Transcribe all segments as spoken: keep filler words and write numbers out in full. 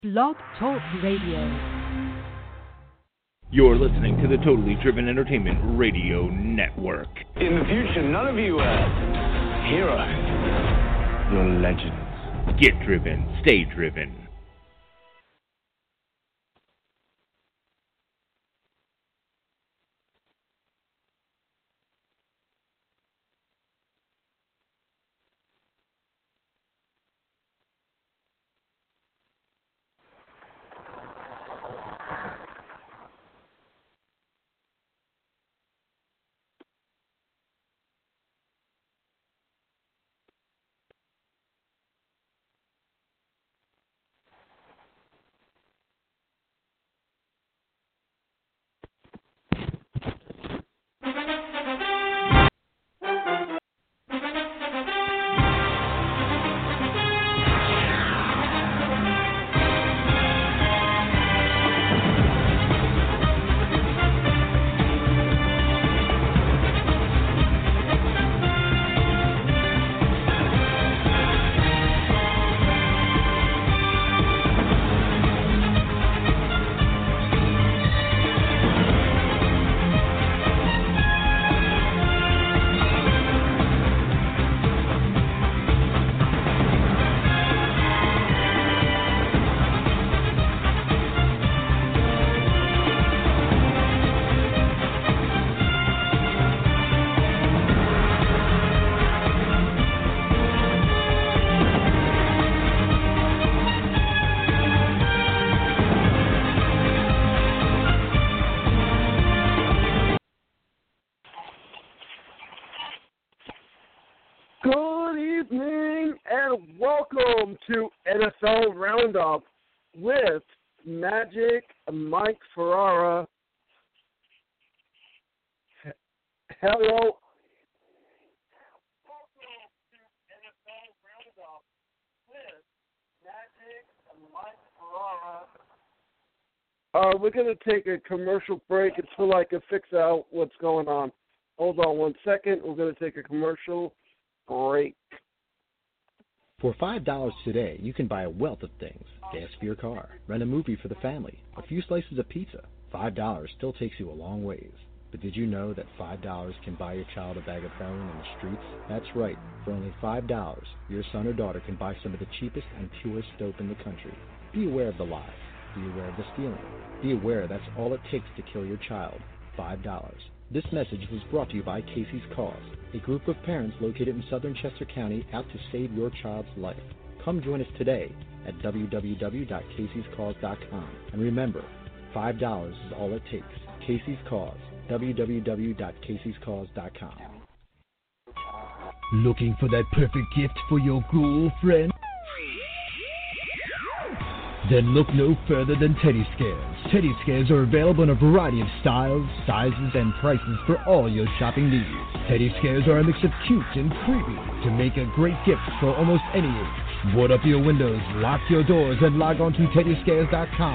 Blog Talk Radio. You're listening to the Totally Driven Entertainment Radio Network. In the future, none of you are heroes. You're legends. Get driven. Stay driven. To N F L Roundup with Magic Mike Ferrara. Hello. Welcome to N F L Roundup with Magic Mike Ferrara. Uh, we're going to take a commercial break until I can fix out what's going on. Hold on one second. We're going to take a commercial break. For five dollars today, you can buy a wealth of things. Gas for your car, rent a movie for the family, a few slices of pizza. five dollars still takes you a long ways. But did you know that five dollars can buy your child a bag of heroin in the streets? That's right. For only five dollars, your son or daughter can buy some of the cheapest and purest dope in the country. Be aware of the lies. Be aware of the stealing. Be aware that's all it takes to kill your child. five dollars. This message was brought to you by Casey's Cause, a group of parents located in southern Chester County out to save your child's life. Come join us today at w w w dot caseys cause dot com. And remember, five dollars is all it takes. Casey's Cause, w w w dot caseys cause dot com. Looking for that perfect gift for your girlfriend? Then look no further than Teddy Scares. Teddy Scares are available in a variety of styles, sizes, and prices for all your shopping needs. Teddy Scares are a mix of cute and creepy to make a great gift for almost any age. Board up your windows, lock your doors, and log on to teddy scares dot com.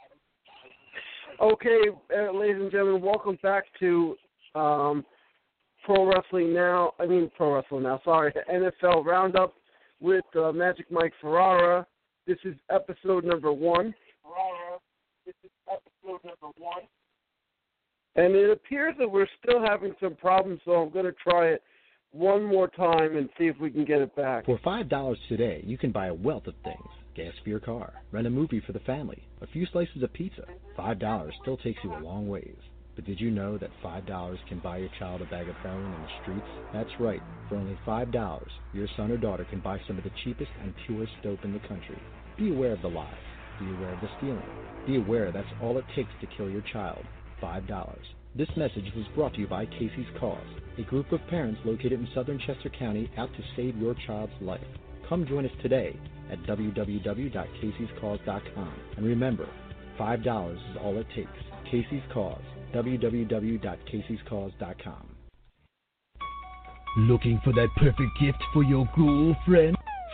Okay, uh, ladies and gentlemen, welcome back to um, Pro Wrestling Now. I mean, Pro Wrestling Now, sorry, N F L Roundup with uh, Magic Mike Ferrara. This is episode number one. This is episode number one. And it appears that we're still having some problems, so I'm going to try it one more time and see if we can get it back. For five dollars today, you can buy a wealth of things. Gas for your car, rent a movie for the family, a few slices of pizza. five dollars still takes you a long ways. But did you know that five dollars can buy your child a bag of heroin in the streets? That's right. For only five dollars, your son or daughter can buy some of the cheapest and purest dope in the country. Be aware of the lies. Be aware of the stealing. Be aware that's all it takes to kill your child. five dollars. This message was brought to you by Casey's Cause, a group of parents located in southern Chester County out to save your child's life. Come join us today at w w w dot caseys cause dot com. And remember, five dollars is all it takes. Casey's Cause, w w w dot caseys cause dot com. Looking for that perfect gift for your girlfriend?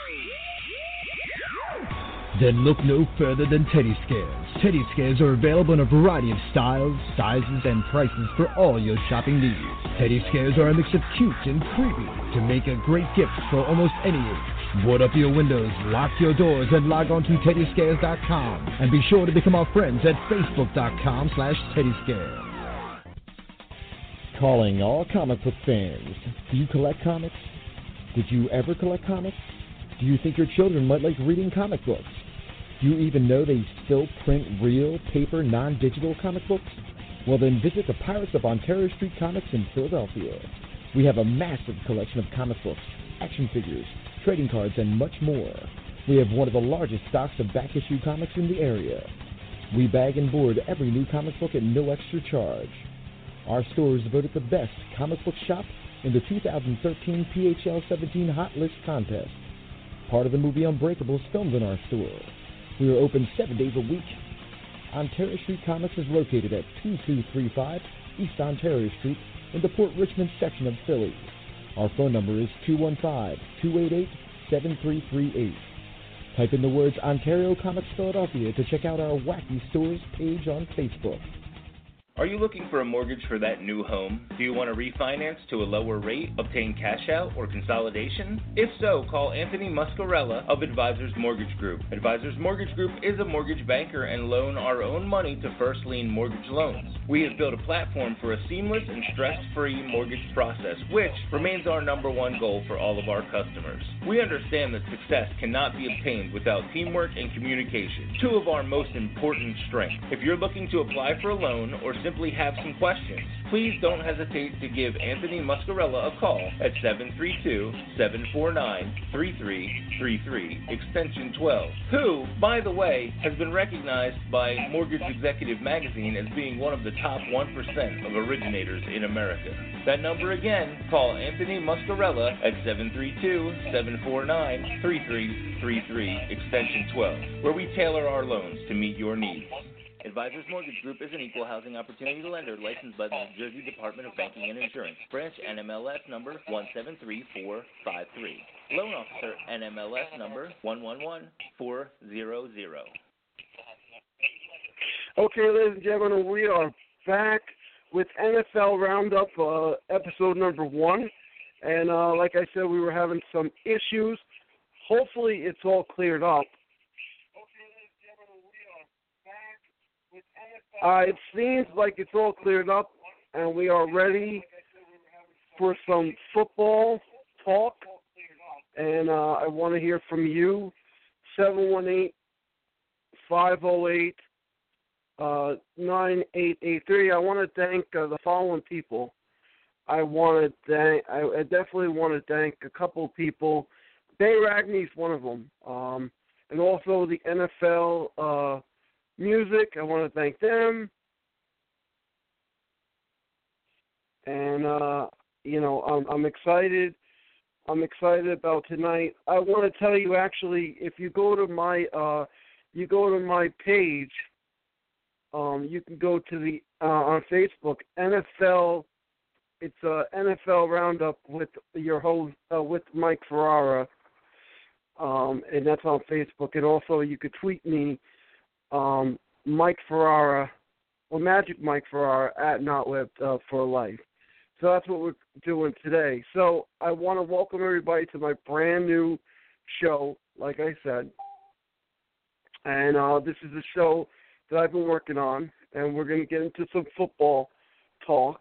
Then look no further than Teddy Scares. Teddy Scares are available in a variety of styles, sizes, and prices for all your shopping needs. Teddy Scares are a mix of cute and creepy to make a great gift for almost any age. Board up your windows, lock your doors, and log on to Teddy Scares dot com. And be sure to become our friends at Facebook.com slash TeddyScares. Calling all comic book fans. Do you collect comics? Did you ever collect comics? Do you think your children might like reading comic books? Do you even know they still print real, paper, non-digital comic books? Well, then visit the Pirates of Ontario Street Comics in Philadelphia. We have a massive collection of comic books, action figures, trading cards, and much more. We have one of the largest stocks of back-issue comics in the area. We bag and board every new comic book at no extra charge. Our store is voted the best comic book shop in the two thousand thirteen P H L seventeen Hot List Contest. Part of the movie Unbreakable is filmed in our store. We are open seven days a week. Ontario Street Comics is located at two two three five East Ontario Street in the Port Richmond section of Philly. Our phone number is two one five, two eight eight, seven three three eight. Type in the words Ontario Comics Philadelphia to check out our Wacky Stores page on Facebook. Are you looking for a mortgage for that new home? Do you want to refinance to a lower rate, obtain cash out, or consolidation? If so, call Anthony Muscarella of Advisors Mortgage Group. Advisors Mortgage Group is a mortgage banker and loan our own money to first lien mortgage loans. We have built a platform for a seamless and stress-free mortgage process, which remains our number one goal for all of our customers. We understand that success cannot be obtained without teamwork and communication, two of our most important strengths. If you're looking to apply for a loan or simply have some questions, please don't hesitate to give Anthony Muscarella a call at seven three two, seven four nine, three three three three, extension twelve, who, by the way, has been recognized by Mortgage Executive Magazine as being one of the top one percent of originators in America. That number again, call Anthony Muscarella at seven three two, seven four nine, three three three three, extension twelve, where we tailor our loans to meet your needs. Advisors Mortgage Group is an equal housing opportunity lender licensed by the New Jersey Department of Banking and Insurance. Branch N M L S number one seven three four five three. Loan officer N M L S number one one one four zero zero. Okay, ladies and gentlemen, we are back with N F L Roundup, uh, episode number one. And uh, like I said, we were having some issues. Hopefully it's all cleared up. Uh, it seems like it's all cleared up, and we are ready for some football talk. And uh, I want to hear from you, seven one eight, five oh eight, nine eight eight three. I want to thank uh, the following people. I want to thank. I, I definitely want to thank a couple of people. Bay Ragney's one of them, um, and also the N F L. Uh, Music, I want to thank them. And, uh, you know, I'm, I'm excited. I'm excited about tonight. I want to tell you, actually, if you go to my, uh, you go to my page, um, you can go to the, uh, on Facebook, N F L, it's a N F L Roundup with your host, uh, with Mike Ferrara, um, and that's on Facebook. And also you could tweet me, Um, Mike Ferrara, or Magic Mike Ferrara at Notlib uh, for Life. So that's what we're doing today. So I want to welcome everybody to my brand new show, like I said. And uh, this is a show that I've been working on, and we're going to get into some football talk.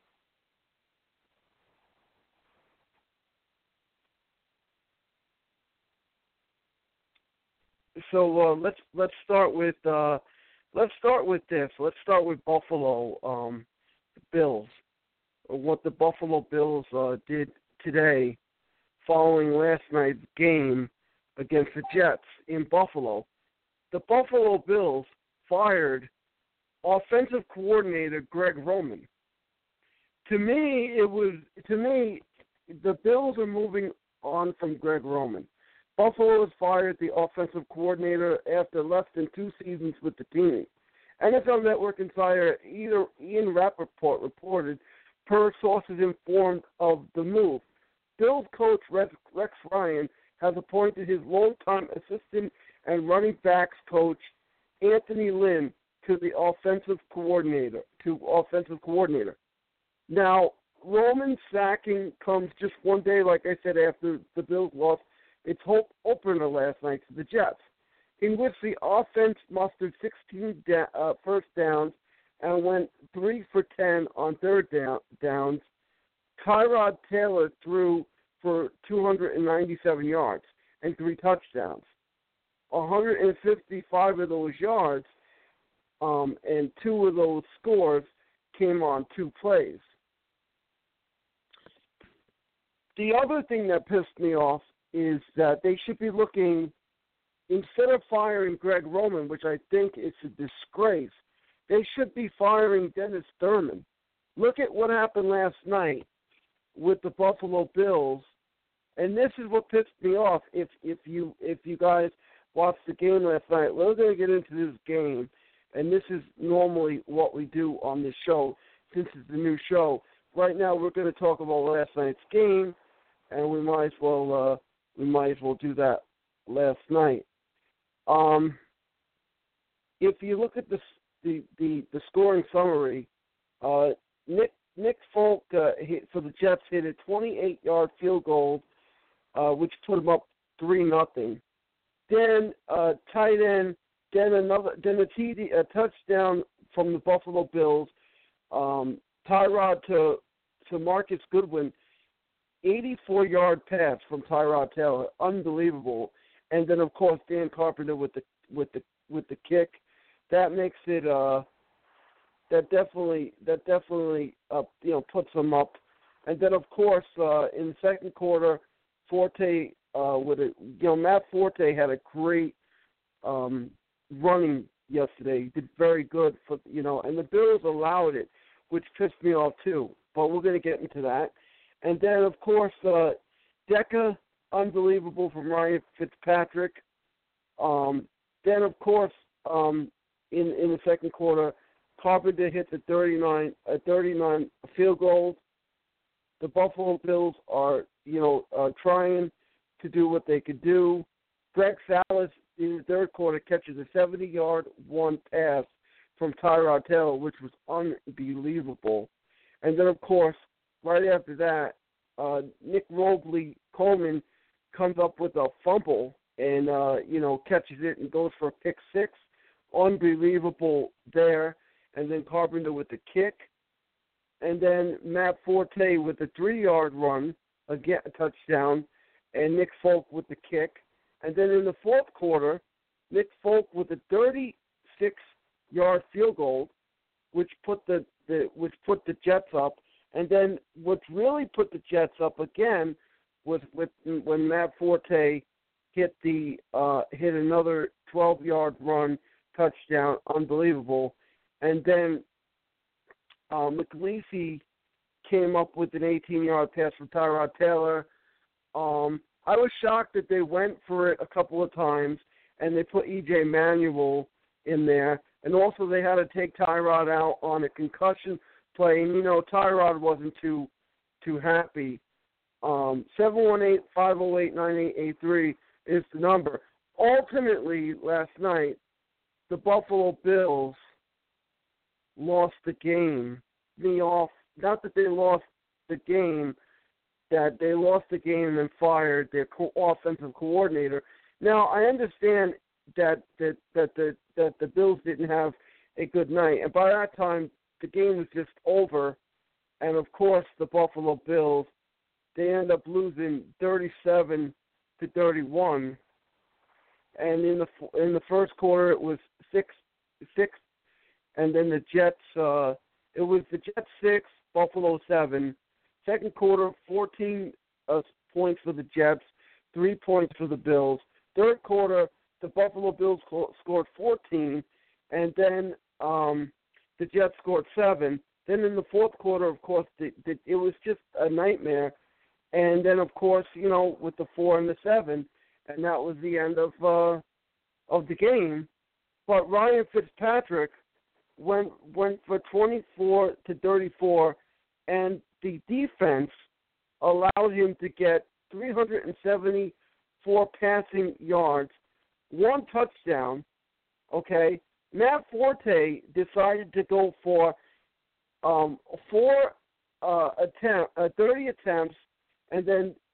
So uh, let's let's start with uh, let's start with this. Let's start with Buffalo um, Bills. What the Buffalo Bills uh, did today, following last night's game against the Jets in Buffalo. The Buffalo Bills fired offensive coordinator Greg Roman. To me, it was to me the Bills are moving on from Greg Roman. Buffalo has fired the offensive coordinator after less than two seasons with the team. N F L Network insider Ian Rappaport reported, per sources informed of the move, Bills coach Rex, Rex Ryan has appointed his longtime assistant and running backs coach Anthony Lynn to the offensive coordinator. To offensive coordinator. Now, Roman's sacking comes just one day, like I said, after the Bills lost its hope opener last night to the Jets, in which the offense mustered sixteen da- uh, first downs and went three for ten on third down- downs. Tyrod Taylor threw for two hundred ninety-seven yards and three touchdowns. one hundred fifty-five of those yards um, and two of those scores came on two plays. The other thing that pissed me off is that they should be looking, instead of firing Greg Roman, which I think is a disgrace, they should be firing Dennis Thurman. Look at what happened last night with the Buffalo Bills, and this is what pissed me off. If if you if you guys watched the game last night, we're going to get into this game, and this is normally what we do on this show since it's a new show. Right now, we're going to talk about last night's game, and we might as well uh, we might as well do that last night. Um, if you look at the the the, the scoring summary, uh, Nick Nick Folk uh, hit, for the Jets hit a twenty-eight yard field goal, uh, which put them up three nothing. Then uh, tight end, then another, then a T D, a touchdown from the Buffalo Bills. Um, Tyrod to to Marcus Goodwin, eighty-four yard pass from Tyrod Taylor, unbelievable. And then of course Dan Carpenter with the with the with the kick. That makes it uh, that definitely that definitely uh, you know puts them up. And then of course uh, in the second quarter, Forte uh, with a you know Matt Forte had a great um, running yesterday. He did very good for you know, and the Bills allowed it, which pissed me off too. But we're going to get into that. And then of course uh, Deca, unbelievable from Ryan Fitzpatrick. Um, then of course um, in in the second quarter, Carpenter hits a thirty-nine a thirty-nine field goal. The Buffalo Bills are you know uh, trying to do what they could do. Greg Salas in the third quarter catches a seventy yard one pass from Tyrod Taylor, which was unbelievable. And then of course, right after that, uh, Nick Robley Coleman comes up with a fumble and uh, you know catches it and goes for a pick six. Unbelievable there. And then Carpenter with the kick. And then Matt Forte with the three-yard run, again a touchdown, and Nick Folk with the kick. And then in the fourth quarter, Nick Folk with a thirty-six yard field goal, which put the, the which put the Jets up. And then what really put the Jets up again was with when Matt Forte hit the uh, hit another twelve yard run touchdown, unbelievable. And then uh, McLeese came up with an eighteen yard pass from Tyrod Taylor. Um, I was shocked that they went for it a couple of times, and they put E J Manuel in there. And also they had to take Tyrod out on a concussion play. And, you know, Tyrod wasn't too too happy. Um, seven one eight, five oh eight, nine eight eight three is the number. Ultimately, last night, the Buffalo Bills lost the game. Me off, not that they lost the game, that they lost the game and fired their co- offensive coordinator. Now I understand that that that the that the Bills didn't have a good night, and by that time the game was just over. And of course, the Buffalo Bills, they end up losing thirty-seven to thirty-one. And in the in the first quarter, it was six six. And then the Jets, uh, it was the Jets six, Buffalo seven. Second quarter, fourteen uh, points for the Jets, three points for the Bills. Third quarter, the Buffalo Bills co- scored fourteen, and then um, the Jets scored seven. Then in the fourth quarter, of course, the, the, it was just a nightmare. And then, of course, you know, with the four and the seven, and that was the end of uh, of the game. But Ryan Fitzpatrick went went for twenty-four to thirty-four, and the defense allowed him to get three hundred seventy-four passing yards, one touchdown. Okay, Matt Forte decided to go for um, four uh, attempt, uh, thirty attempts, and then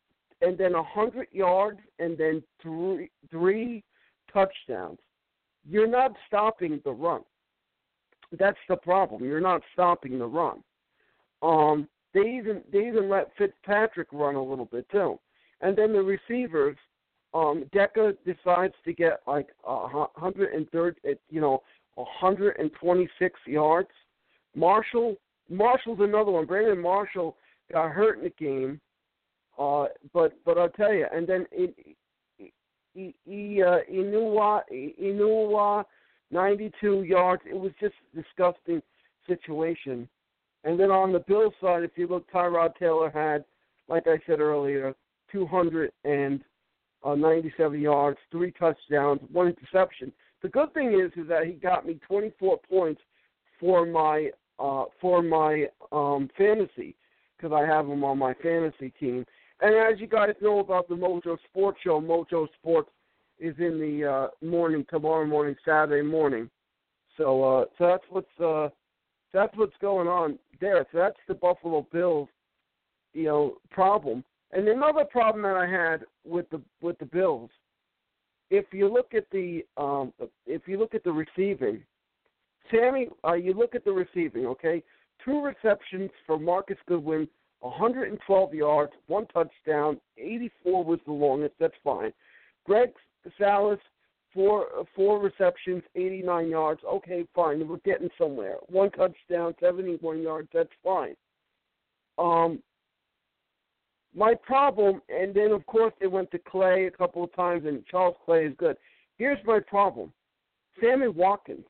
and then a hundred yards, and then three three touchdowns. You're not stopping the run. That's the problem. You're not stopping the run. Um, they even they even let Fitzpatrick run a little bit too, and then the receivers. Um, Decker decides to get like a hundred and thirty, you know, a hundred and twenty-six yards. Marshall, Marshall's another one. Brandon Marshall got hurt in the game, uh, but but I'll tell you. And then he he uh, Inua Inua ninety-two yards. It was just a disgusting situation. And then on the Bills side, if you look, Tyrod Taylor had, like I said earlier, two hundred and Uh, ninety-seven yards, three touchdowns, one interception. The good thing is, is that he got me twenty-four points for my uh, for my um, fantasy, because I have him on my fantasy team. And as you guys know about the Mojo Sports Show, Mojo Sports is in the uh, morning tomorrow morning, Saturday morning. So uh, so that's what's uh, that's what's going on there. So that's the Buffalo Bills, you know, problem. And another problem that I had with the with the Bills, if you look at the um, if you look at the receiving, Sammy, uh, you look at the receiving, okay, two receptions for Marcus Goodwin, one hundred twelve yards, one touchdown, eighty-four was the longest. That's fine. Greg Salas, four four receptions, eighty-nine yards. Okay, fine. We're getting somewhere. One touchdown, seventy-one yards. That's fine. Um. My problem, and then, of course, they went to Clay a couple of times, and Charles Clay is good. Here's my problem. Sammy Watkins,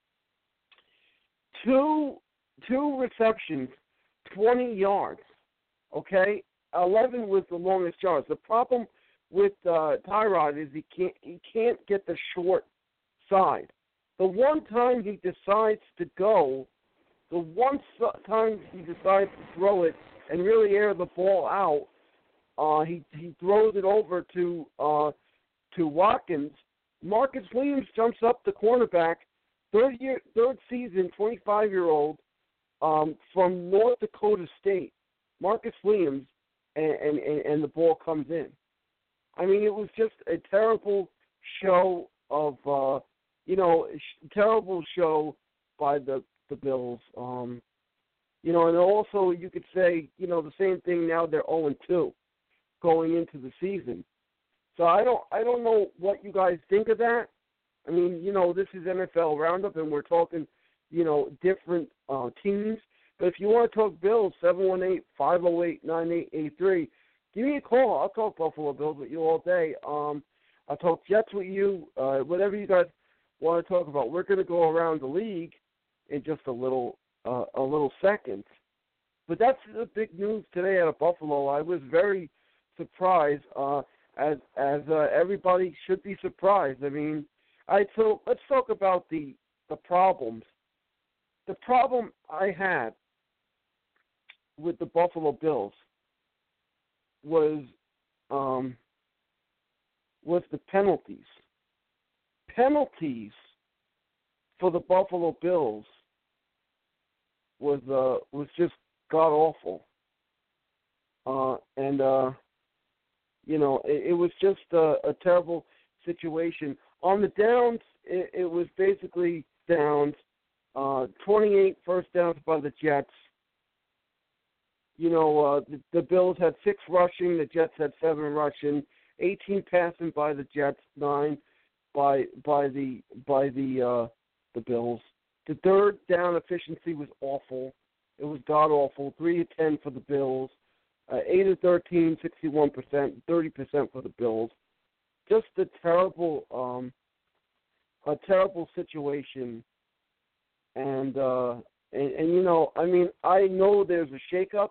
two two receptions, twenty yards, okay? eleven was the longest yards. The problem with uh, Tyrod is he can't, he can't get the short side. The one time he decides to go, the one time he decides to throw it, and really air the ball out, uh, he he throws it over to uh, to Watkins. Marcus Williams jumps up the cornerback, third year, third season, twenty-five-year-old um, from North Dakota State. Marcus Williams, and, and, and the ball comes in. I mean, it was just a terrible show of, uh, you know, terrible show by the the Bills. Um, You know, and also you could say, you know, the same thing now. They're oh and two going into the season. So I don't, I don't know what you guys think of that. I mean, you know, this is N F L Roundup, and we're talking, you know, different uh, teams. But if you want to talk Bills, seven one eight, five oh eight, nine eight eight three, give me a call. I'll talk Buffalo Bills with you all day. Um, I'll talk Jets with you, uh, whatever you guys want to talk about. We're going to go around the league in just a little Uh, a little second. But that's the big news today out of Buffalo. I was very surprised, uh, as as uh, everybody should be surprised. I mean, all right, so let's talk about the, the problems. The problem I had with the Buffalo Bills was um, was the penalties. Penalties for the Buffalo Bills was uh was just god awful, uh, and uh, you know it, it was just a, a terrible situation. On the downs, it, it was basically downs, uh, twenty-eight first downs by the Jets. You know uh, the, the Bills had six rushing, the Jets had seven rushing, eighteen passing by the Jets, nine by by the by the uh, the Bills. The third down efficiency was awful. It was god-awful. three of ten for the Bills. Uh, eight of thirteen, sixty-one percent, thirty percent for the Bills. Just a terrible, um, a terrible situation. And, uh, and, and, you know, I mean, I know there's a shakeup.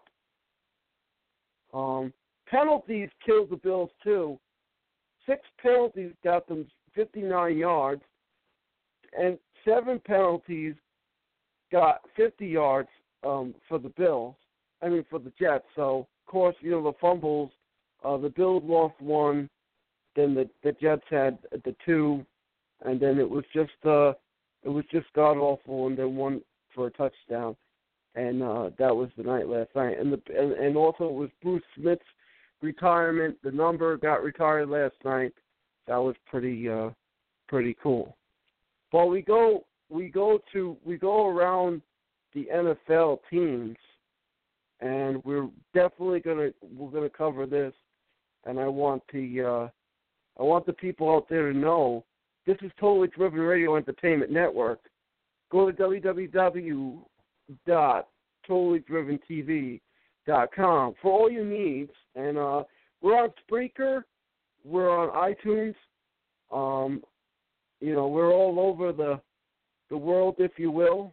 Um, penalties killed the Bills, too. Six penalties got them fifty-nine yards. And seven penalties got fifty yards um, for the Bills. I mean, for the Jets. So, of course, you know, the fumbles, uh, the Bills lost one, then the, the Jets had the two, and then it was just uh, it was just god awful, and then one for a touchdown, and uh, that was the night last night. And the and, and also it was Bruce Smith's retirement. The number got retired last night. That was pretty uh, pretty cool. But we go we go to we go around the N F L teams, and we're definitely gonna we're gonna cover this. And I want the uh, I want the people out there to know this is Totally Driven Radio Entertainment Network. Go to w w w dot totally driven t v dot com for all your needs. And uh, we're on Spreaker, we're on iTunes. Um, you know, we're all over the the world, if you will.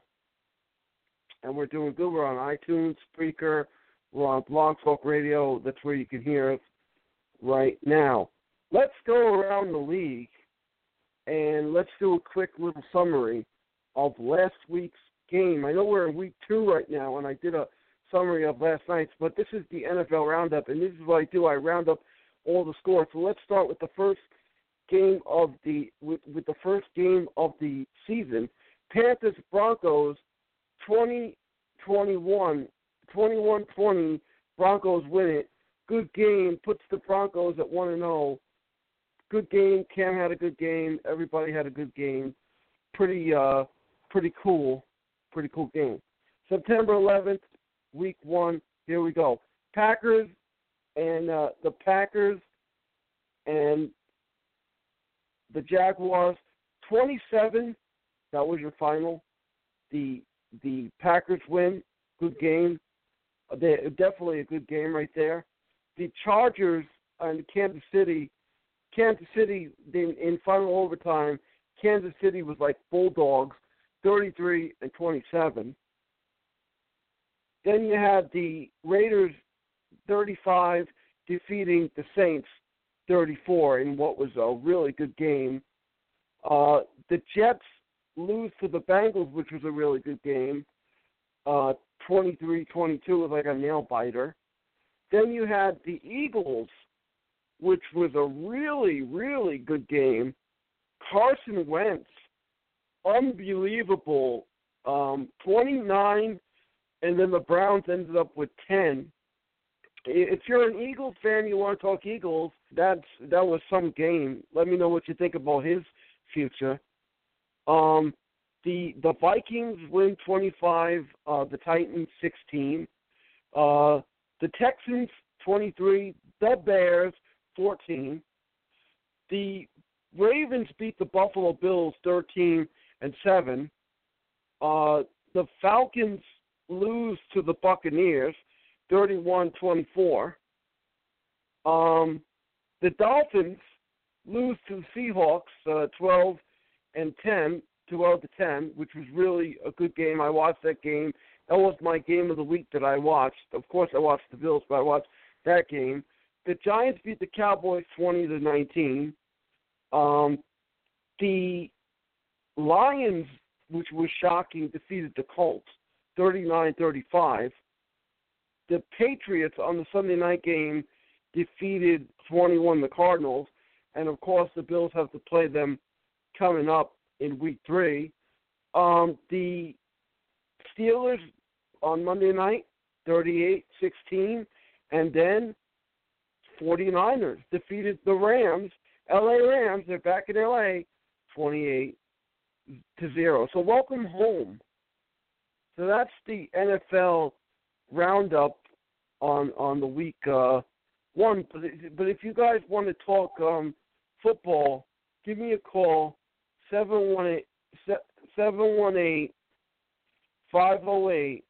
And we're doing good. We're on iTunes, Spreaker, we're on Blog Talk Radio. That's where you can hear us right now. Let's go around the league and let's do a quick little summary of last week's game. I know we're in week two right now, and I did a summary of last night's, but this is the N F L Roundup, and this is what I do. I round up all the scores. So let's start with the first game of the with, with the first game of the season. Panthers Broncos twenty twenty-one, twenty-one twenty. Broncos win it. Good game, puts the Broncos at one and oh. Good game. Cam had a good game. Everybody had a good game. Pretty, uh, pretty cool. Pretty cool game. September eleventh, week one. Here we go. Packers and uh, the Packers and the Jaguars. twenty-seven. That was your final. The the Packers win. Good game. They definitely a good game right there. The Chargers and Kansas City. Kansas City in, in final overtime. Kansas City was like Bulldogs, thirty-three and twenty-seven. Then you had the Raiders, thirty-five, defeating the Saints, thirty-four, in what was a really good game. Uh, the Jets lose to the Bengals, which was a really good game, uh, twenty-three twenty-two, was like a nail-biter. Then you had the Eagles, which was a really, really good game. Carson Wentz, unbelievable, um, twenty-nine, and then the Browns ended up with ten. If you're an Eagles fan, you want to talk Eagles, that's that was some game. Let me know what you think about his future. Um, the the Vikings win twenty-five, uh, the Titans sixteen. Uh, the Texans twenty-three, the Bears fourteen. The Ravens beat the Buffalo Bills thirteen and seven. Uh, the Falcons lose to the Buccaneers thirty-one twenty-four. Um, the Dolphins lose to the Seahawks uh, twelve and ten, twelve to ten, which was really a good game. I watched that game. That was my game of the week that I watched. Of course, I watched the Bills, but I watched that game. The Giants beat the Cowboys twenty to nineteen. Um, the Lions, which was shocking, defeated the Colts thirty-nine thirty-five. The Patriots on the Sunday night game defeated twenty-one the Cardinals. And, of course, the Bills have to play them coming up in week three. Um, the Steelers on Monday night, thirty-eight sixteen. And then forty-niners defeated the Rams, L A Rams. They're back in L A, twenty-eight to zero. So welcome home. So that's the N F L roundup on on the week uh, one. But, but if you guys want to talk um, football, give me a call, seven one eight, five oh eight,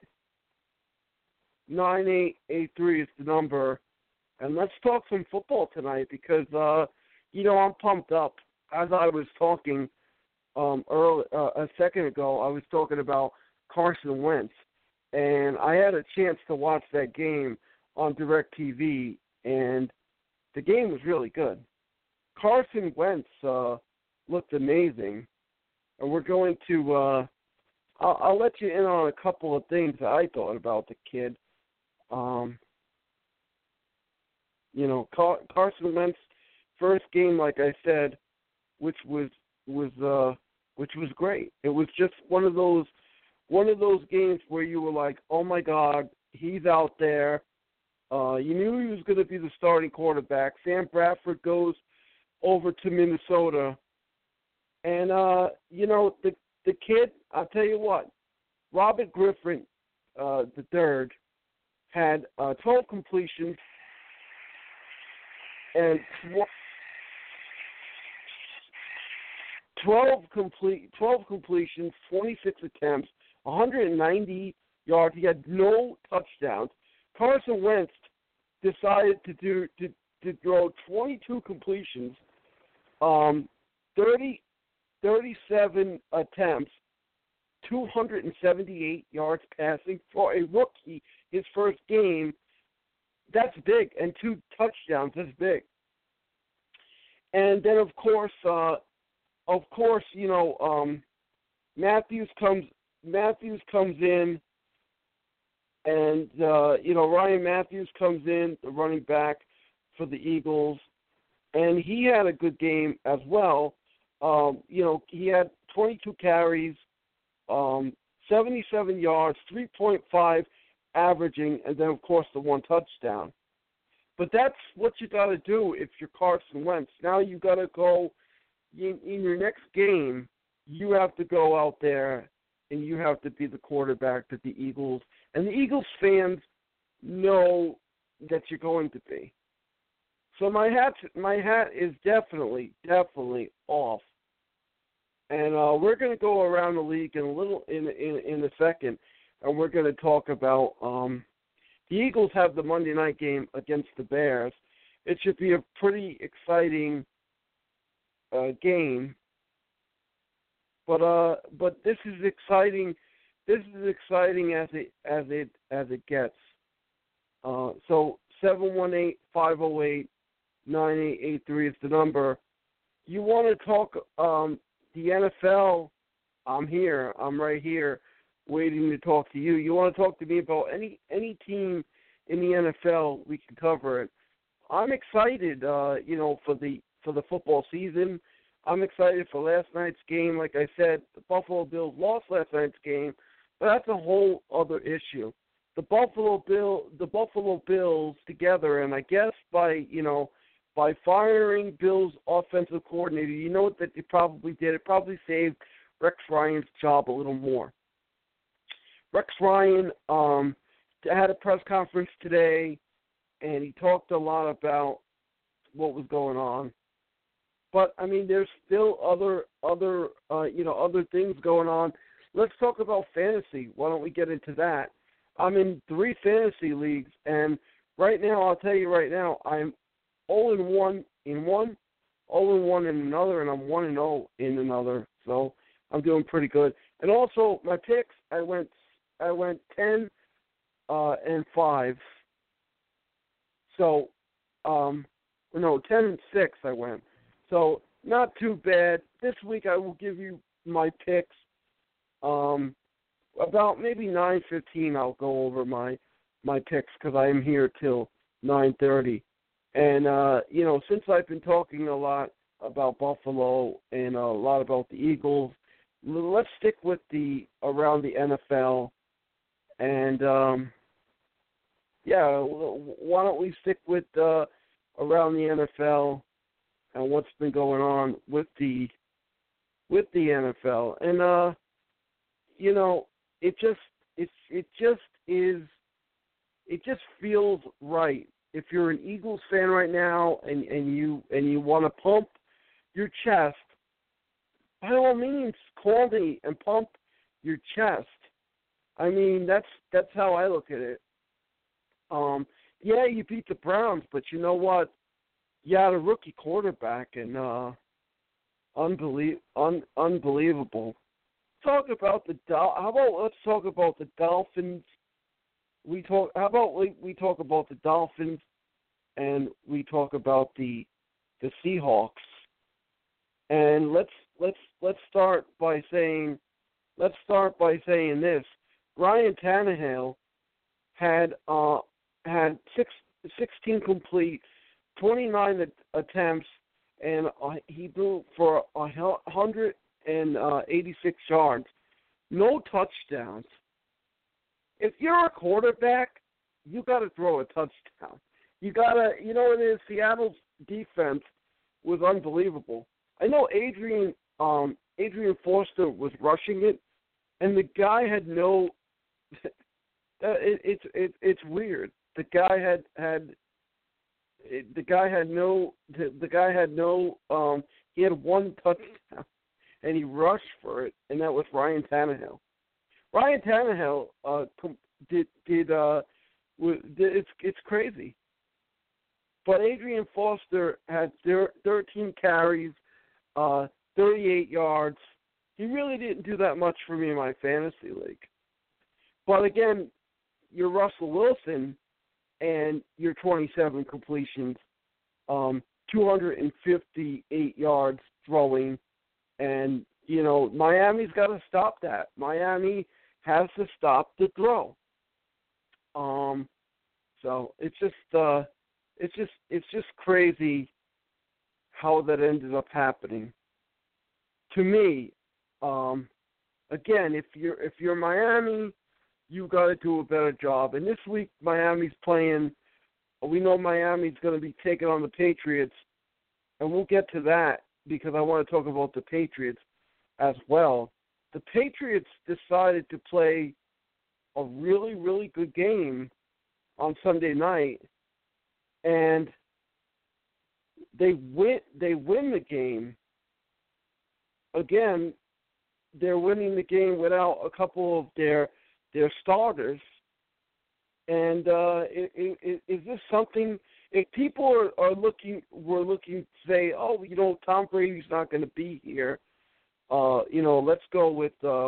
nine eight eight three is the number. And let's talk some football tonight because, uh, you know, I'm pumped up. As I was talking um, early, uh, a second ago, I was talking about Carson Wentz. And I had a chance to watch that game on DirecTV, and the game was really good. Carson Wentz uh, looked amazing. And we're going to uh, – I'll, I'll let you in on a couple of things that I thought about the kid. Um, you know, Car- Carson Wentz, first game, like I said, which was was uh, which was great. It was just one of those one of those games where you were like, oh my God, he's out there, Uh, you knew he was going to be the starting quarterback. Sam Bradford goes over to Minnesota. And, uh, you know, the the kid, I'll tell you what, Robert Griffin, uh, the third, had uh, twelve completions and twelve complete, twelve completions, twenty-six attempts, one hundred ninety yards. He had no touchdowns. Carson Wentz decided to do to, to throw twenty-two completions, um, thirty, thirty-seven attempts, two hundred seventy-eight yards passing for a rookie. His first game, that's big, and two touchdowns, that's big. And then of course, uh, of course, you know, um, Matthews comes. Matthews comes in. And, uh, you know, Ryan Matthews comes in, the running back for the Eagles, and he had a good game as well. Um, you know, he had twenty-two carries, um, seventy-seven yards, three point five averaging, and then, of course, the one touchdown. But that's what you got to do if you're Carson Wentz. Now you got to go, in, in your next game, you have to go out there and you have to be the quarterback that the Eagles and the Eagles fans know that you're going to be. So my hat, my hat is definitely, definitely off. And uh, we're going to go around the league in a little, in in, in a second, and we're going to talk about um, the Eagles have the Monday night game against the Bears. It should be a pretty exciting uh, game. But uh, but this is exciting. This is exciting as it as it as it gets. Uh, so seven one eight, five oh eight, nine eight eight three is the number. You want to talk um, the N F L? I'm here. I'm right here, waiting to talk to you. You want to talk to me about any any team in the N F L? We can cover it. I'm excited. Uh, you know, for the for the football season. I'm excited for last night's game. Like I said, the Buffalo Bills lost last night's game, but that's a whole other issue. The Buffalo Bill, the Buffalo Bills together, and I guess by you know, by firing Bills' offensive coordinator, you know what that they probably did. It probably saved Rex Ryan's job a little more. Rex Ryan um, had a press conference today, and he talked a lot about what was going on. But I mean, there's still other, other, uh, you know, other things going on. Let's talk about fantasy. Why don't we get into that? I'm in three fantasy leagues, and right now, I'll tell you right now, I'm zero and one in one, zero and one in another, and I'm one and zero in another. So I'm doing pretty good. And also, my picks, I went, I went ten uh, and five. So, um, no, ten and six. I went. So, not too bad. This week I will give you my picks. Um, about maybe nine fifteen I'll go over my my picks because I am here till nine thirty. And, uh, you know, since I've been talking a lot about Buffalo and a lot about the Eagles, let's stick with the around the N F L. And, um, yeah, why don't we stick with uh, around the N F L and what's been going on with the with the N F L. And uh, you know, it just it's it just is it just feels right. If you're an Eagles fan right now and, and you and you want to pump your chest, by all means call me and pump your chest. I mean, that's that's how I look at it. Um, yeah, you beat the Browns, but you know what? You had a rookie quarterback, and uh, unbelie- un- unbelievable. Talk about the Dol- how about let's talk about the Dolphins. We talk. How about we, we talk about the Dolphins, and we talk about the the Seahawks. And let's let's let's start by saying let's start by saying this. Ryan Tannehill had uh, had six, sixteen complete. twenty-nine attempts, and uh, he threw for one hundred eighty-six yards. No touchdowns. If you're a quarterback you got to throw a touchdown. You got to, you know what it is, Seattle's defense was unbelievable. I know Adrian um, Adrian Foster was rushing it, and the guy had no it, it's it, it's weird. The guy had had it, the guy had no the, the guy had no um, he had one touchdown, and he rushed for it, and that was Ryan Tannehill. Ryan Tannehill uh, did did uh, did, it's it's crazy. But Adrian Foster had thirteen carries, uh, thirty-eight yards. He really didn't do that much for me in my fantasy league. But again, you're Russell Wilson, and you're twenty-seven completions, um, two hundred fifty-eight yards throwing, and you know Miami's got to stop that. Miami has to stop the throw. Um, so it's just. Uh, It's just it's just crazy how that ended up happening. To me, um, again, if you're if you're Miami, you got to do a better job. And this week, Miami's playing. We know Miami's going to be taking on the Patriots, and we'll get to that because I want to talk about the Patriots as well. The Patriots decided to play a really really good game on Sunday night. And they win. They win the game. Again, they're winning the game without a couple of their their starters. And uh, it, it, is this something? If people are, are looking, were looking to say, "Oh, you know, Tom Brady's not going to be here," uh, you know, let's go with uh,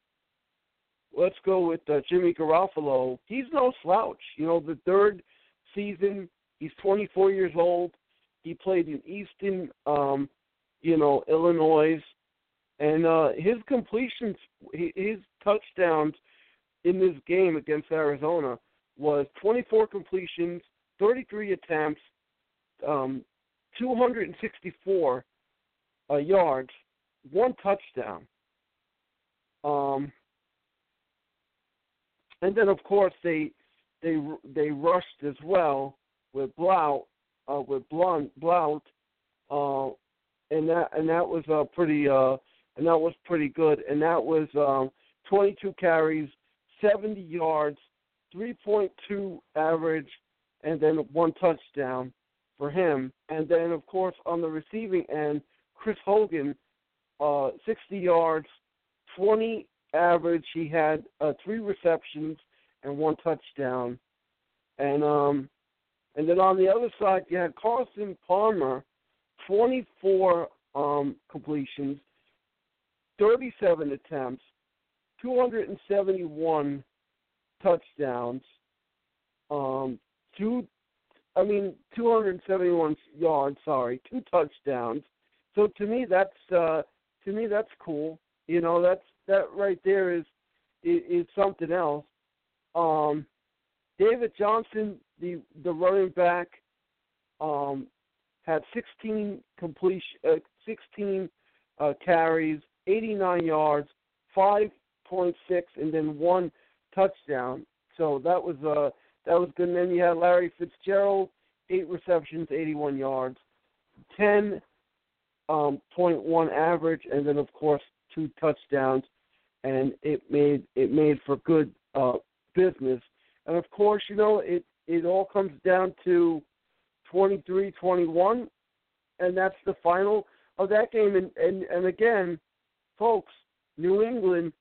let's go with uh, Jimmy Garoppolo. He's no slouch. You know, the third season. He's twenty-four years old. He played in Easton, um, you know, Illinois, and uh, his completions, his touchdowns in this game against Arizona was twenty-four completions, thirty-three attempts, um, two hundred sixty-four uh, yards, one touchdown. Um, and then, of course, they they they rushed as well. With Blount, uh, with Blount, Blount, uh, and that and that was uh, pretty, uh, and that was pretty good. And that was um, twenty-two carries, seventy yards, three point two average, and then one touchdown for him. And then, of course, on the receiving end, Chris Hogan, uh, sixty yards, twenty average. He had uh, three receptions and one touchdown. And um. And then on the other side, you had Carson Palmer, twenty-four um, completions, thirty-seven attempts, two hundred seventy-one touchdowns, um, two, I mean, two hundred seventy-one yards. Sorry, two touchdowns. So to me, that's uh, to me that's cool. You know, that's that right there is is, is something else. Um, David Johnson, the the running back, um, had sixteen completion, uh, sixteen uh, carries, eighty-nine yards, five point six, and then one touchdown. So that was uh that was good. And then you had Larry Fitzgerald, eight receptions, eighty-one yards, ten um, point one average, and then of course two touchdowns, and it made it made for good uh, business. And, of course, you know, it, it all comes down to twenty-three twenty-one, and that's the final of that game. And, and, and again, folks, New England,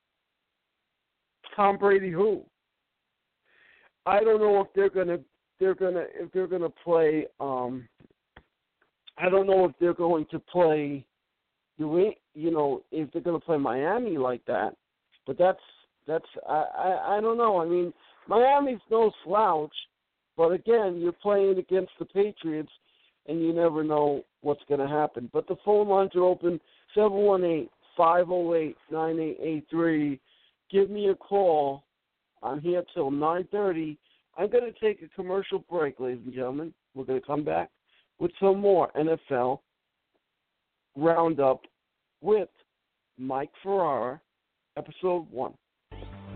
Tom Brady who? I don't know if they're gonna they're gonna if they're gonna play um I don't know if they're going to play you know, if they're gonna play Miami like that. But that's that's I, I, I don't know. I mean, Miami's no slouch, but again, you're playing against the Patriots, and you never know what's going to happen. But the phone lines are open, seven one eight, five oh eight, nine eight eight three. Give me a call. I'm here till nine thirty. I'm going to take a commercial break, ladies and gentlemen. We're going to come back with some more N F L Roundup with Mike Ferrara, episode one.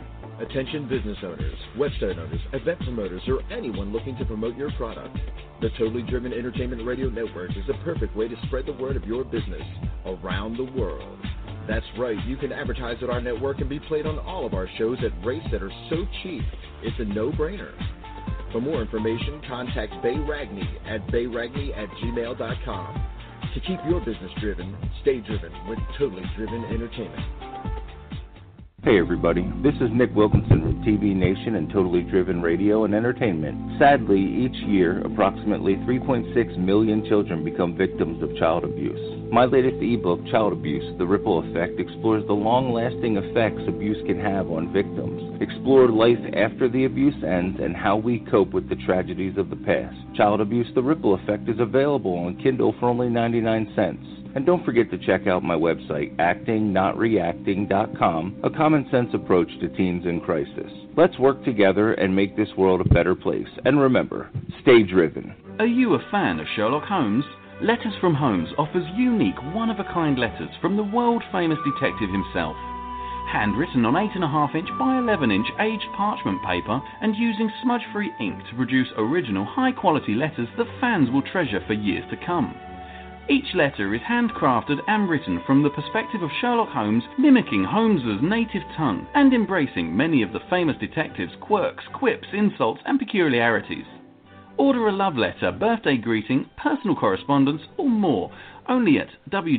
Attention business owners, website owners, event promoters, or anyone looking to promote your product. The Totally Driven Entertainment Radio Network is the perfect way to spread the word of your business around the world. That's right, you can advertise at our network and be played on all of our shows at rates that are so cheap, it's a no-brainer. For more information, contact Bay Ragney at bayragney at gmail dot com. To keep your business driven, stay driven with Totally Driven Entertainment. Hey everybody, this is Nick Wilkinson from T V Nation and Totally Driven Radio and Entertainment. Sadly, each year, approximately three point six million children become victims of child abuse. My latest ebook, Child Abuse, The Ripple Effect, explores the long-lasting effects abuse can have on victims. Explore life after the abuse ends and how we cope with the tragedies of the past. Child Abuse, The Ripple Effect is available on Kindle for only ninety-nine cents. And don't forget to check out my website, acting not reacting dot com, a common-sense approach to teens in crisis. Let's work together and make this world a better place. And remember, stay driven. Are you a fan of Sherlock Holmes? Letters from Holmes offers unique, one-of-a-kind letters from the world-famous detective himself. Handwritten on eight point five inch by eleven inch aged parchment paper and using smudge-free ink to produce original, high-quality letters that fans will treasure for years to come. Each letter is handcrafted and written from the perspective of Sherlock Holmes, mimicking Holmes's native tongue and embracing many of the famous detective's quirks, quips, insults, and peculiarities. Order a love letter, birthday greeting, personal correspondence, or more only at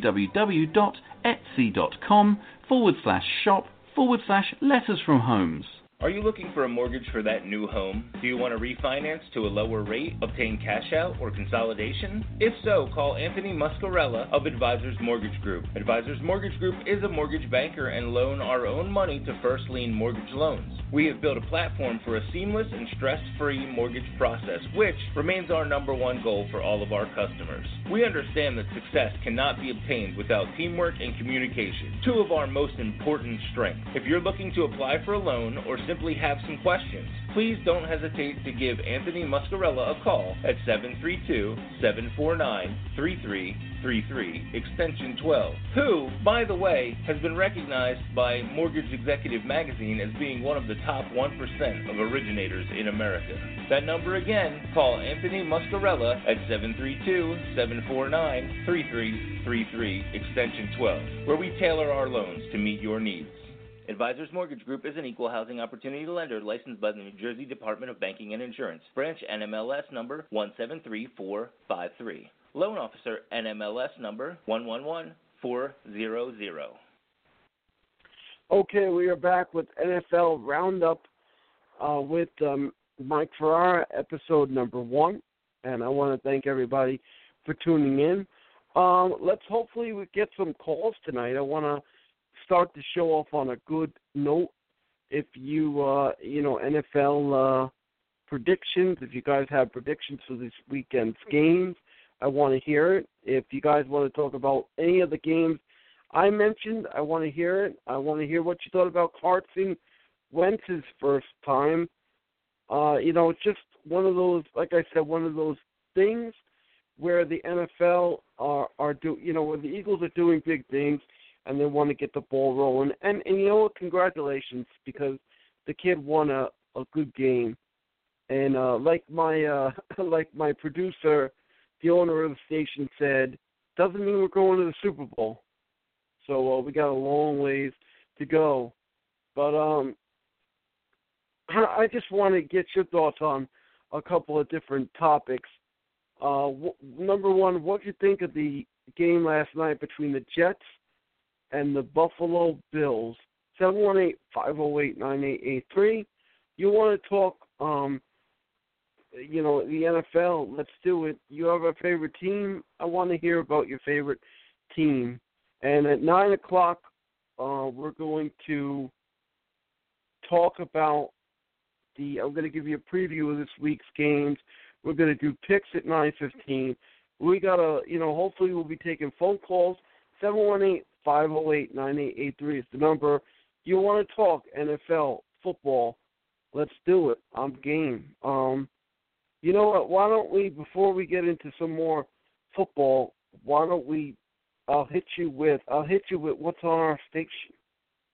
www.etsy.com forward slash shop forward slash letters from Holmes. Are you looking for a mortgage for that new home? Do you want to refinance to a lower rate, obtain cash out, or consolidation? If so, call Anthony Muscarella of Advisors Mortgage Group. Advisors Mortgage Group is a mortgage banker and loan our own money to first lien mortgage loans. We have built a platform for a seamless and stress-free mortgage process, which remains our number one goal for all of our customers. We understand that success cannot be obtained without teamwork and communication, two of our most important strengths. If you're looking to apply for a loan or simply have some questions, please don't hesitate to give Anthony Muscarella a call at seven three two, seven four nine, three three three three, extension twelve, who, by the way, has been recognized by Mortgage Executive Magazine as being one of the top one percent of originators in America. That number again, call Anthony Muscarella at seven three two, seven four nine, three three three three, extension twelve, where we tailor our loans to meet your needs. Advisors Mortgage Group is an equal housing opportunity lender licensed by the New Jersey Department of Banking and Insurance. Branch N M L S number one seven three four five three. Loan Officer N M L S number one one one four zero zero. Okay, we are back with N F L Roundup uh, with um, Mike Ferrara, episode number one. And I want to thank everybody for tuning in. Um, let's hopefully we get some calls tonight. I want to start the show off on a good note. If you, uh, you know, N F L uh, predictions, if you guys have predictions for this weekend's games, I want to hear it. If you guys want to talk about any of the games I mentioned, I want to hear it. I want to hear what you thought about Carson Wentz's first time. Uh, you know, it's just one of those, like I said, one of those things where the N F L are, are do, you know, where the Eagles are doing big things, and they want to get the ball rolling. And, and you know what, congratulations, because the kid won a, a good game. And uh, like my uh, like my producer, the owner of the station said, doesn't mean we're going to the Super Bowl. So uh, we got a long ways to go. But um, I just want to get your thoughts on a couple of different topics. Uh, w- number one, what do you think of the game last night between the Jets and the Buffalo Bills? seven one eight, five oh eight, nine eight eight three. You want to talk, um, you know, the N F L, let's do it. You have a favorite team? I want to hear about your favorite team. And at nine o'clock, uh, we're going to talk about the, I'm going to give you a preview of this week's games. We're going to do picks at nine fifteen. We got to, you know, hopefully we'll be taking phone calls. seven one eight, five oh eight, nine eight eight three is the number. You want to talk N F L, football, let's do it. I'm game. Um, you know what, why don't we, before we get into some more football, why don't we, I'll hit you with, I'll hit you with what's on our station.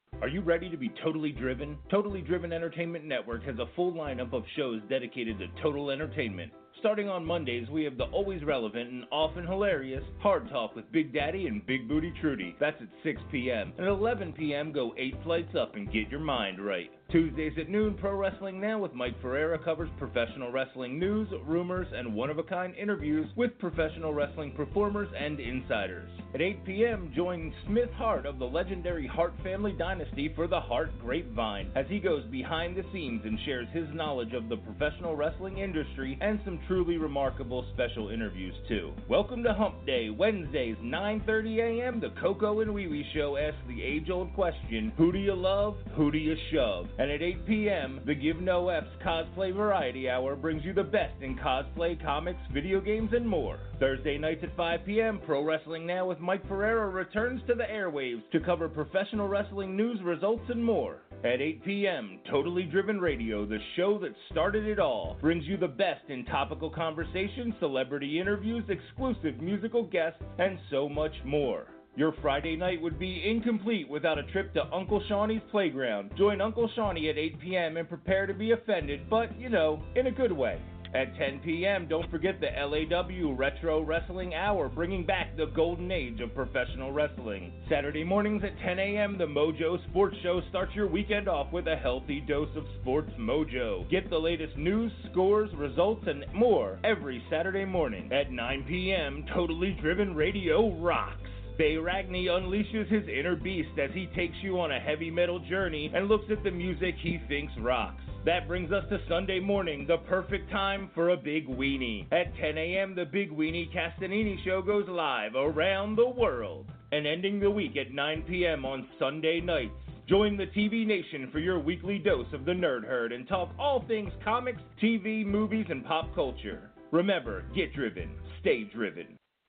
Are you ready to be totally driven? Totally Driven Entertainment Network has a full lineup of shows dedicated to total entertainment. Starting on Mondays, we have the always relevant and often hilarious Hard Talk with Big Daddy and Big Booty Trudy. That's at six p.m. And at eleven p.m., go eight flights up and get your mind right. Tuesdays at noon, Pro Wrestling Now with Mike Ferreira covers professional wrestling news, rumors, and one-of-a-kind interviews with professional wrestling performers and insiders. At eight p.m., join Smith Hart of the legendary Hart family dynasty for the Hart Grapevine as he goes behind the scenes and shares his knowledge of the professional wrestling industry and some truly remarkable special interviews too. Welcome to Hump Day, Wednesdays, nine thirty a.m. The Coco and Wee Wee Show asks the age-old question, who do you love, who do you shove? And at eight p.m., the Give No F's Cosplay Variety Hour brings you the best in cosplay, comics, video games, and more. Thursday nights at five p.m., Pro Wrestling Now with Mike Ferreira returns to the airwaves to cover professional wrestling news, results, and more. At eight p.m., Totally Driven Radio, the show that started it all, brings you the best in topical conversation, celebrity interviews, exclusive musical guests, and so much more. Your Friday night would be incomplete without a trip to Uncle Shawnee's Playground. Join Uncle Shawnee at eight p.m. and prepare to be offended, but, you know, in a good way. At ten p.m., don't forget the L A W Retro Wrestling Hour, bringing back the golden age of professional wrestling. Saturday mornings at ten a.m., the Mojo Sports Show starts your weekend off with a healthy dose of sports mojo. Get the latest news, scores, results, and more every Saturday morning. At nine p.m., Totally Driven Radio rocks. Bay Ragney unleashes his inner beast as he takes you on a heavy metal journey and looks at the music he thinks rocks. That brings us to Sunday morning, the perfect time for a Big Weenie. At ten a.m., the Big Weenie Castanini Show goes live around the world. And ending the week at nine p.m. on Sunday nights, join the T V Nation for your weekly dose of the Nerd Herd and talk all things comics, T V, movies, and pop culture. Remember, get driven, stay driven.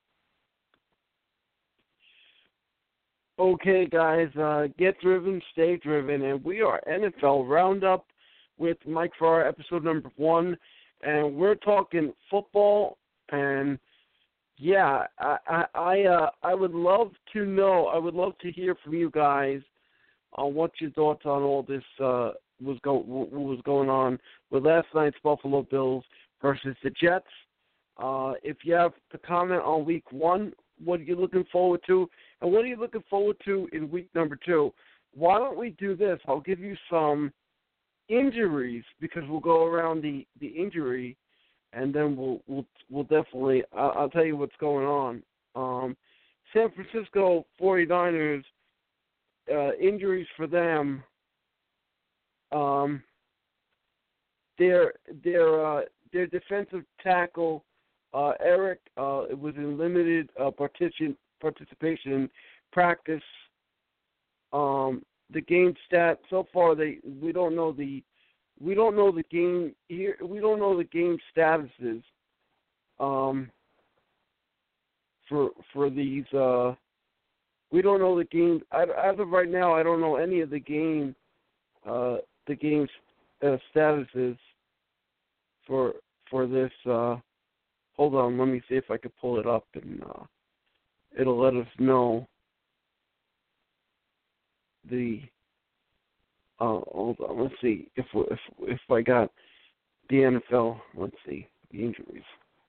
Okay, guys, uh, get driven, stay driven, and we are N F L Roundup with Mike Farrar, episode number one, and we're talking football. And yeah, I I I, uh, I would love to know. I would love to hear from you guys on what your thoughts on all this uh, was go what was going on with last night's Buffalo Bills versus the Jets. Uh, if you have to comment on week one, what are you looking forward to? And what are you looking forward to in week number two? Why don't we do this? I'll give you some injuries because we'll go around the, the injury, and then we'll we'll we'll definitely I'll, I'll tell you what's going on. Um, San Francisco forty-niners, uh, injuries for them. Um, their their uh, their defensive tackle uh, Eric uh, it was in limited uh, partition. participation in practice. Um, the game stat so far, they we don't know the we don't know the game here. We don't know the game statuses um, for for these. Uh, we don't know the game as of right now. I don't know any of the game uh, the game's uh, statuses for for this. Uh, hold on, let me see if I could pull it up and. Uh, It'll let us know the. Uh, hold on. Let's see if if if I got the N F L. Let's see the injuries.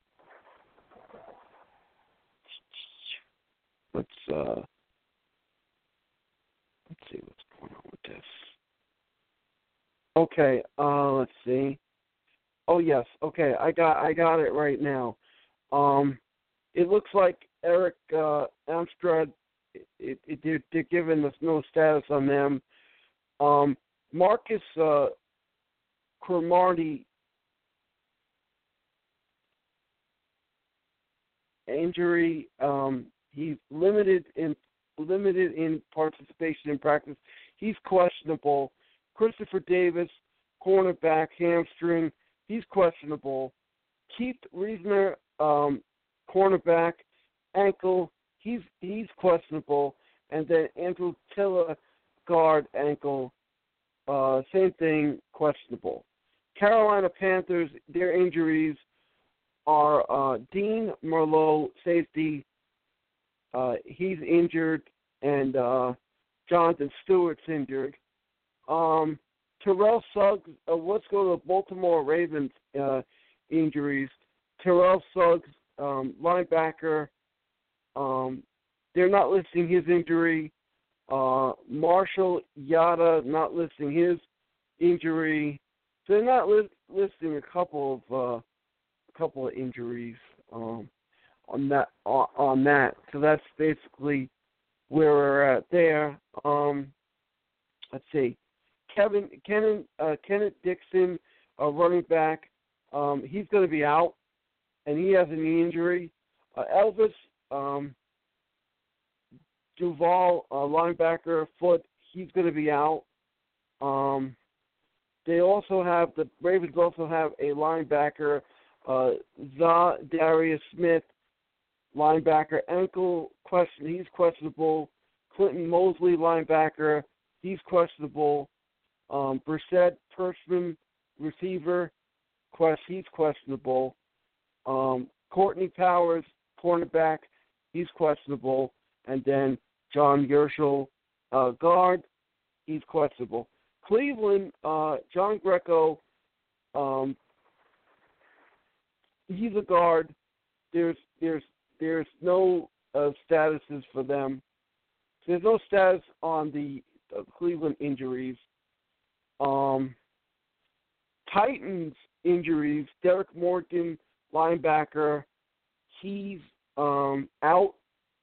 Let's uh. Let's see what's going on with this. Okay. Uh. Let's see. Oh yes. Okay. I got I got it right now. Um. It looks like Eric uh, Armstead, it, it, they're, they're giving us no status on them. Um, Marcus uh, Cromartie, injury, um, he's limited in limited in participation in practice. He's questionable. Christopher Davis, cornerback, hamstring, he's questionable. Keith Reisner, um, cornerback, ankle, he's he's questionable, and then Andrew Tilla, guard, ankle, uh, same thing, questionable. Carolina Panthers, their injuries are uh, Dean Merlot, safety, uh, he's injured, and uh, Jonathan Stewart's injured. Um, Terrell Suggs, uh, let's go to the Baltimore Ravens uh, injuries. Terrell Suggs, um, linebacker, um, they're not listing his injury. Uh, Marshall Yada not listing his injury. So they're not li- listing a couple of uh, a couple of injuries um, on that on, on that. So that's basically where we're at there. Um, let's see. Kevin, Ken, uh, Kenneth Dixon, a running back, um, he's going to be out, and he has a knee injury. Uh, Elvis um, Duval, uh, linebacker, foot, he's going to be out. Um, they also have, the Ravens also have a linebacker, uh, Za Darius Smith, linebacker, ankle question, he's questionable. Clinton Mosley, linebacker, he's questionable. Um, Brissett Pershman, receiver, quest, he's questionable. Um, Courtney Powers, cornerback, he's questionable. And then John Yerschel, uh, guard, he's questionable. Cleveland, uh, John Greco, um, he's a guard. There's there's there's no uh, statuses for them. There's no status on the uh, Cleveland injuries. Um, Titans injuries, Derek Morgan, linebacker, he's um, out.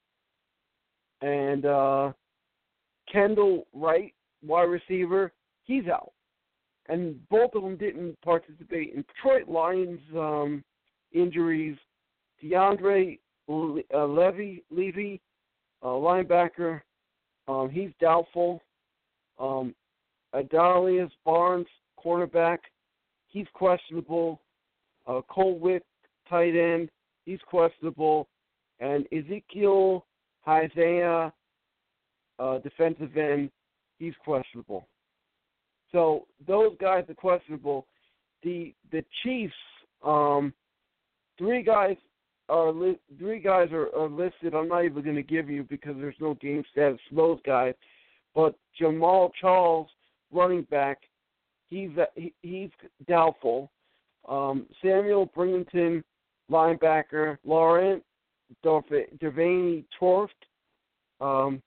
And uh, Kendall Wright, wide receiver, he's out. And both of them didn't participate in Detroit Lions um, injuries. DeAndre Le- uh, Levy, Levy, uh, linebacker, um, he's doubtful. Um, Adalius Barnes, cornerback, he's questionable. Uh, Cole Witt, tight end, he's questionable. And Ezekiel Isaiah, uh, defensive end, he's questionable. So those guys are questionable. The the Chiefs, um, three guys are li- three guys are, are listed. I'm not even going to give you because there's no game status for those guys. But Jamal Charles, running back, he's he, he's doubtful. Um, Samuel Bringington, linebacker. Laurent Devaney Torft, um,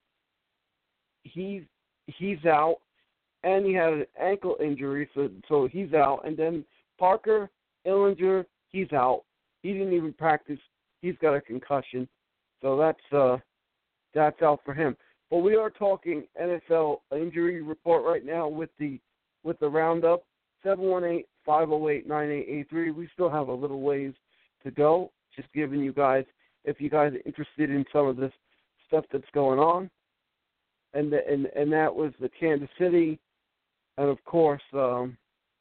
he's he's out, and he had an ankle injury, so so he's out. And then Parker Illinger, he's out. He didn't even practice. He's got a concussion, so that's uh, that's out for him. But we are talking N F L injury report right now with the with the roundup. seven one eight, five oh eight, nine eight eight three. We still have a little ways to go. Just giving you guys, if you guys are interested in some of this stuff that's going on. And the, and and that was the Kansas City, and of course, um,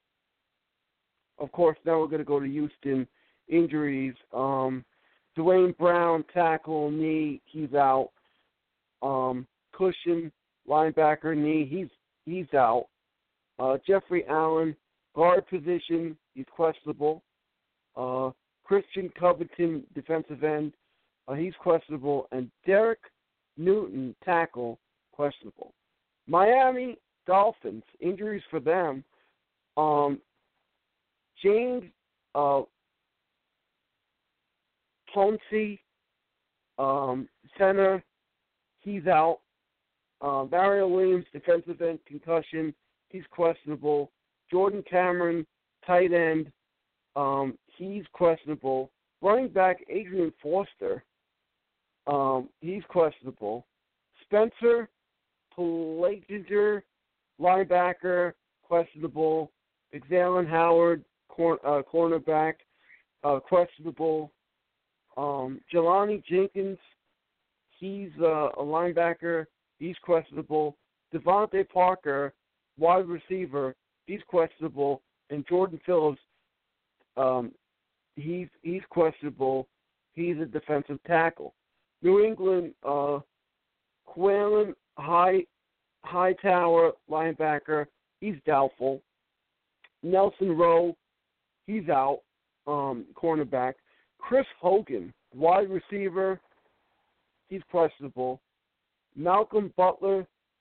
of course, now we're going to go to Houston injuries. Um, Dwayne Brown, tackle, knee, he's out. Um, Cushion, linebacker, knee, he's he's out. Uh, Jeffrey Allen, guard position, he's questionable. Uh, Christian Covington, defensive end, uh, he's questionable. And Derek Newton, tackle, questionable. Miami Dolphins, injuries for them. Um, James uh, Pouncey, um, center, he's out. Uh, Mario Williams, defensive end, concussion, he's questionable. Jordan Cameron, tight end, um, he's questionable. Running back Adrian Foster, um, he's questionable. Spencer Pelaginger, linebacker, questionable. Xalan Howard, cor- uh, cornerback, uh, questionable. Um, Jelani Jenkins, he's uh, a linebacker, he's questionable. Devontae Parker, wide receiver, he's questionable. And Jordan Phillips, um, he's he's questionable. He's a defensive tackle. New England, uh, Quaylen High Hightower, linebacker, he's doubtful. Nelson Rowe, he's out, um, cornerback. Chris Hogan, wide receiver, he's questionable. Malcolm Butler,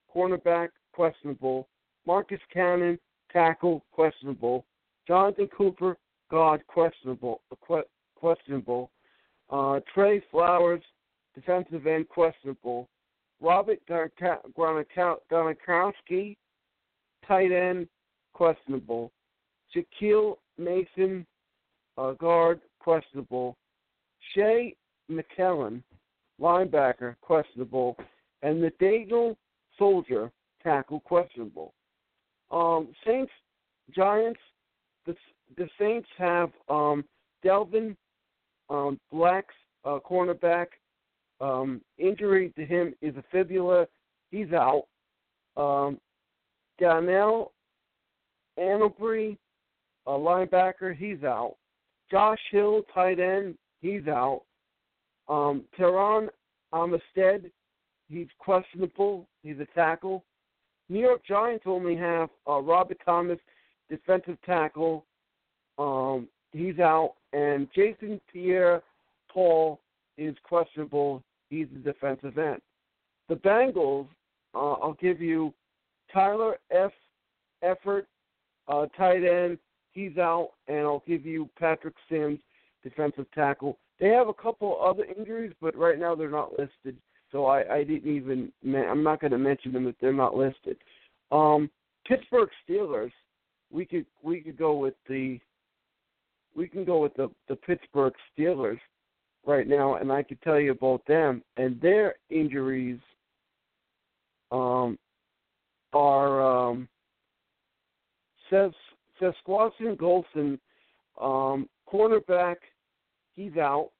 cornerback, questionable. Marcus Cannon, tackle, questionable. Jonathan Cooper, guard, questionable. questionable. Uh, Trey Flowers, defensive end, questionable. Robert Gronkowski, tight end, questionable. Shaquille Mason, uh, guard, questionable. Shea McKellen, linebacker, questionable. And the Daniel Soldier, tackle, questionable. Um, Saints, Giants, the, the Saints have um, Delvin um, Black's uh, cornerback. Um, injury to him is a fibula. He's out. Um, Donnell Annabry, a linebacker, he's out. Josh Hill, tight end, he's out. Um, Teron Armstead, he's questionable. He's a tackle. New York Giants only have uh, Robert Thomas, defensive tackle. Um, he's out. And Jason Pierre-Paul is questionable. He's a defensive end. The Bengals, uh, I'll give you Tyler F. Effort, uh, tight end. He's out. And I'll give you Patrick Sims, defensive tackle. They have a couple other injuries, but right now they're not listed. So I, I didn't even. I'm not going to mention them if they're not listed. Um, Pittsburgh Steelers. We could we could go with the. We can go with the, the Pittsburgh Steelers right now, and I could tell you about them and their injuries. Um, are um, Ses Sesquasin Golson, um, cornerback. He's out.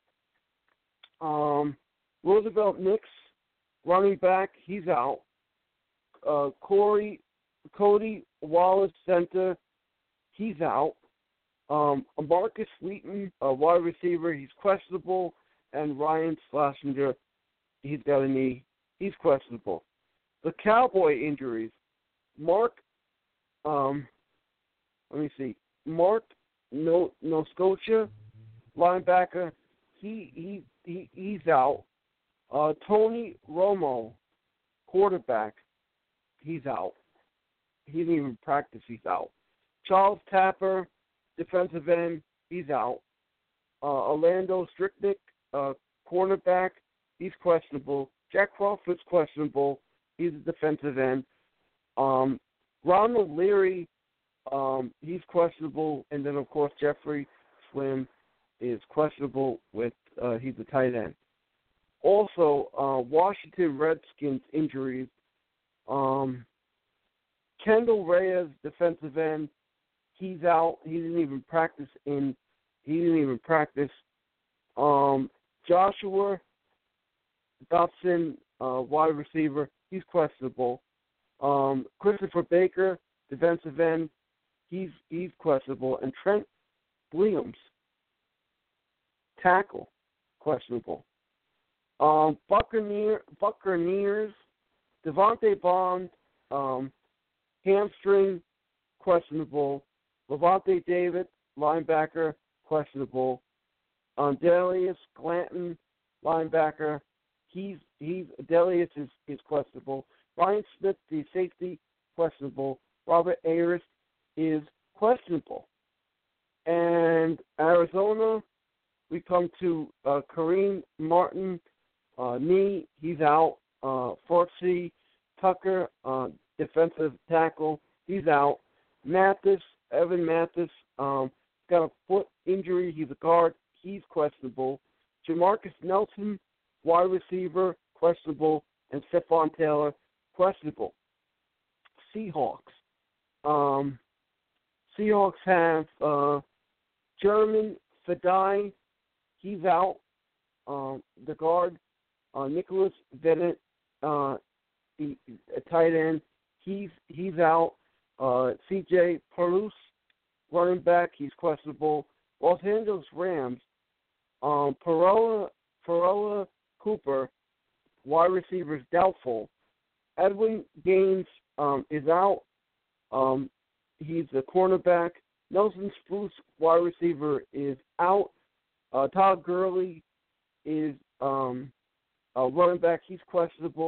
Um, Roosevelt Nix, running back, he's out. Uh, Corey, Cody Wallace, center, he's out. Um, Marcus Wheaton, a wide receiver, he's questionable. And Ryan Schlesinger, he's got a knee, he's questionable. The Cowboy injuries, Mark, um, let me see, Mark No No Scotia, linebacker, he he he he's out. Uh, Tony Romo, quarterback, he's out. He didn't even practice, he's out. Charles Tapper, defensive end, he's out. Uh, Orlando Stricknick, uh, cornerback, he's questionable. Jack Crawford's questionable, he's a defensive end. Um, Ronald Leary, um, he's questionable. And then, of course, Jeffrey Slim is questionable with, uh, he's a tight end. Also, uh, Washington Redskins injuries. Um, Kendall Reyes, defensive end, he's out. He didn't even practice in. He didn't even practice. Um, Joshua Dobson, uh, wide receiver, he's questionable. Um, Christopher Baker, defensive end, he's he's questionable. And Trent Williams, tackle, questionable. Um, Buccaneer, Buccaneers, Devontae Bond, um, hamstring, questionable. Levante David, linebacker, questionable. Um, Delius Glanton, linebacker, he's he's Delius is, is questionable. Ryan Smith, the safety, questionable. Robert Ayers is questionable. And Arizona, we come to uh, Kareem Martin, uh, knee, he's out. Uh, Fortsy Tucker, uh, defensive tackle, he's out. Mathis, Evan Mathis, um, got a foot injury, he's a guard, he's questionable. Jamarcus Nelson, wide receiver, questionable. And Stephon Taylor, questionable. Seahawks. Um, Seahawks have uh, German Fadai, he's out. Um, the guard, uh, Nicholas Bennett, uh, the, a tight end, he's he's out. Uh, C J Paulus, running back, he's questionable. Los Angeles Rams, um, Parola, Parola Cooper, wide receiver, is doubtful. Edwin Gaines um, is out. Um, he's a cornerback. Nelson Spruce, wide receiver, is out. Uh, Todd Gurley is um, a running back. He's questionable.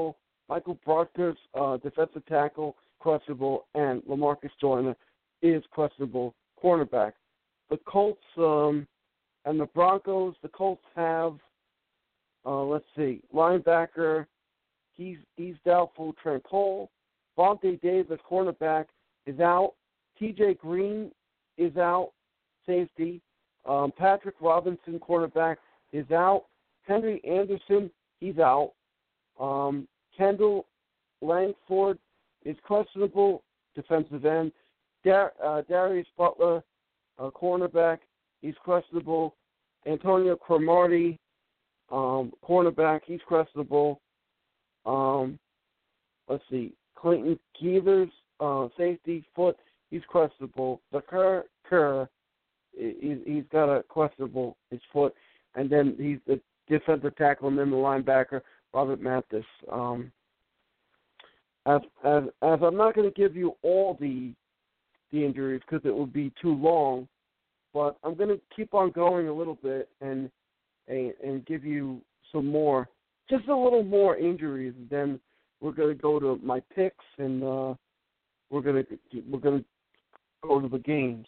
Michael Brockers, uh, defensive tackle, questionable, and LaMarcus Joyner is questionable cornerback. The Colts um, and the Broncos, the Colts have, uh, let's see, linebacker, he's he's doubtful, Trent Cole. Vontae Davis, cornerback, is out. T J Green is out, safety. Um, Patrick Robinson, cornerback, is out. Henry Anderson, he's out. Um, Kendall Langford is questionable, defensive end. Dar- uh, Darius Butler, uh, cornerback, he's questionable. Antonio Cromartie, um, cornerback, he's questionable. Um, let's see, Clayton Keevers, uh, safety, foot, he's questionable. The Kerr, Kerr he's, he's got a questionable, his foot. And then he's the defensive tackle and then the linebacker, Robert Mathis. Um, as, as, as I'm not going to give you all the the injuries because it would be too long, but I'm going to keep on going a little bit and, and and give you some more, just a little more injuries. Then we're going to go to my picks and uh, we're going to we're going to go to the games.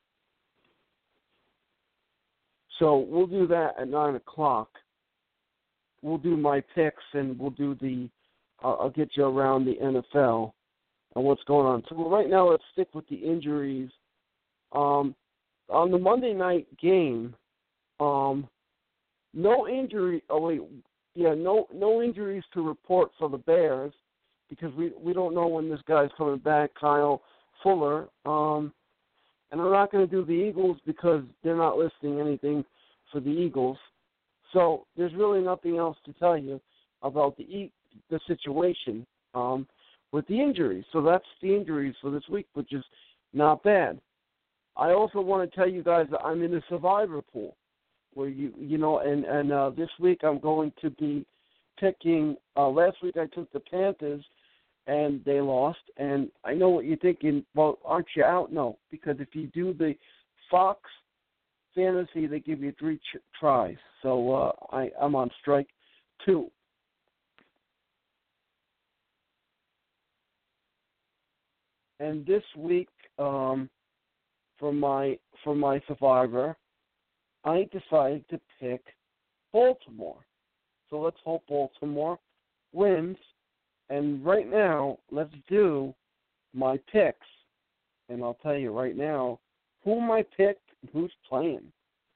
So we'll do that at nine o'clock. We'll do my picks and we'll do the. Uh, I'll get you around the N F L and what's going on. So right now, let's stick with the injuries. Um, on the Monday night game, um, no injury. Oh wait, yeah, no no injuries to report for the Bears because we we don't know when this guy's coming back, Kyle Fuller. Um, and I'm not going to do the Eagles because they're not listing anything for the Eagles. So there's really nothing else to tell you about the e- the situation um, with the injuries. So that's the injuries for this week, which is not bad. I also want to tell you guys that I'm in a survivor pool where you you know, and and uh, this week I'm going to be picking. Uh, last week I took the Panthers and they lost, and I know what you're thinking. Well, aren't you out? No, because if you do the Fox Fantasy, they give you three ch- tries. So uh, I I'm on strike two. And this week, um, for my for my survivor, I decided to pick Baltimore. So let's hope Baltimore wins. And right now, let's do my picks. And I'll tell you right now whom I picked and who's playing.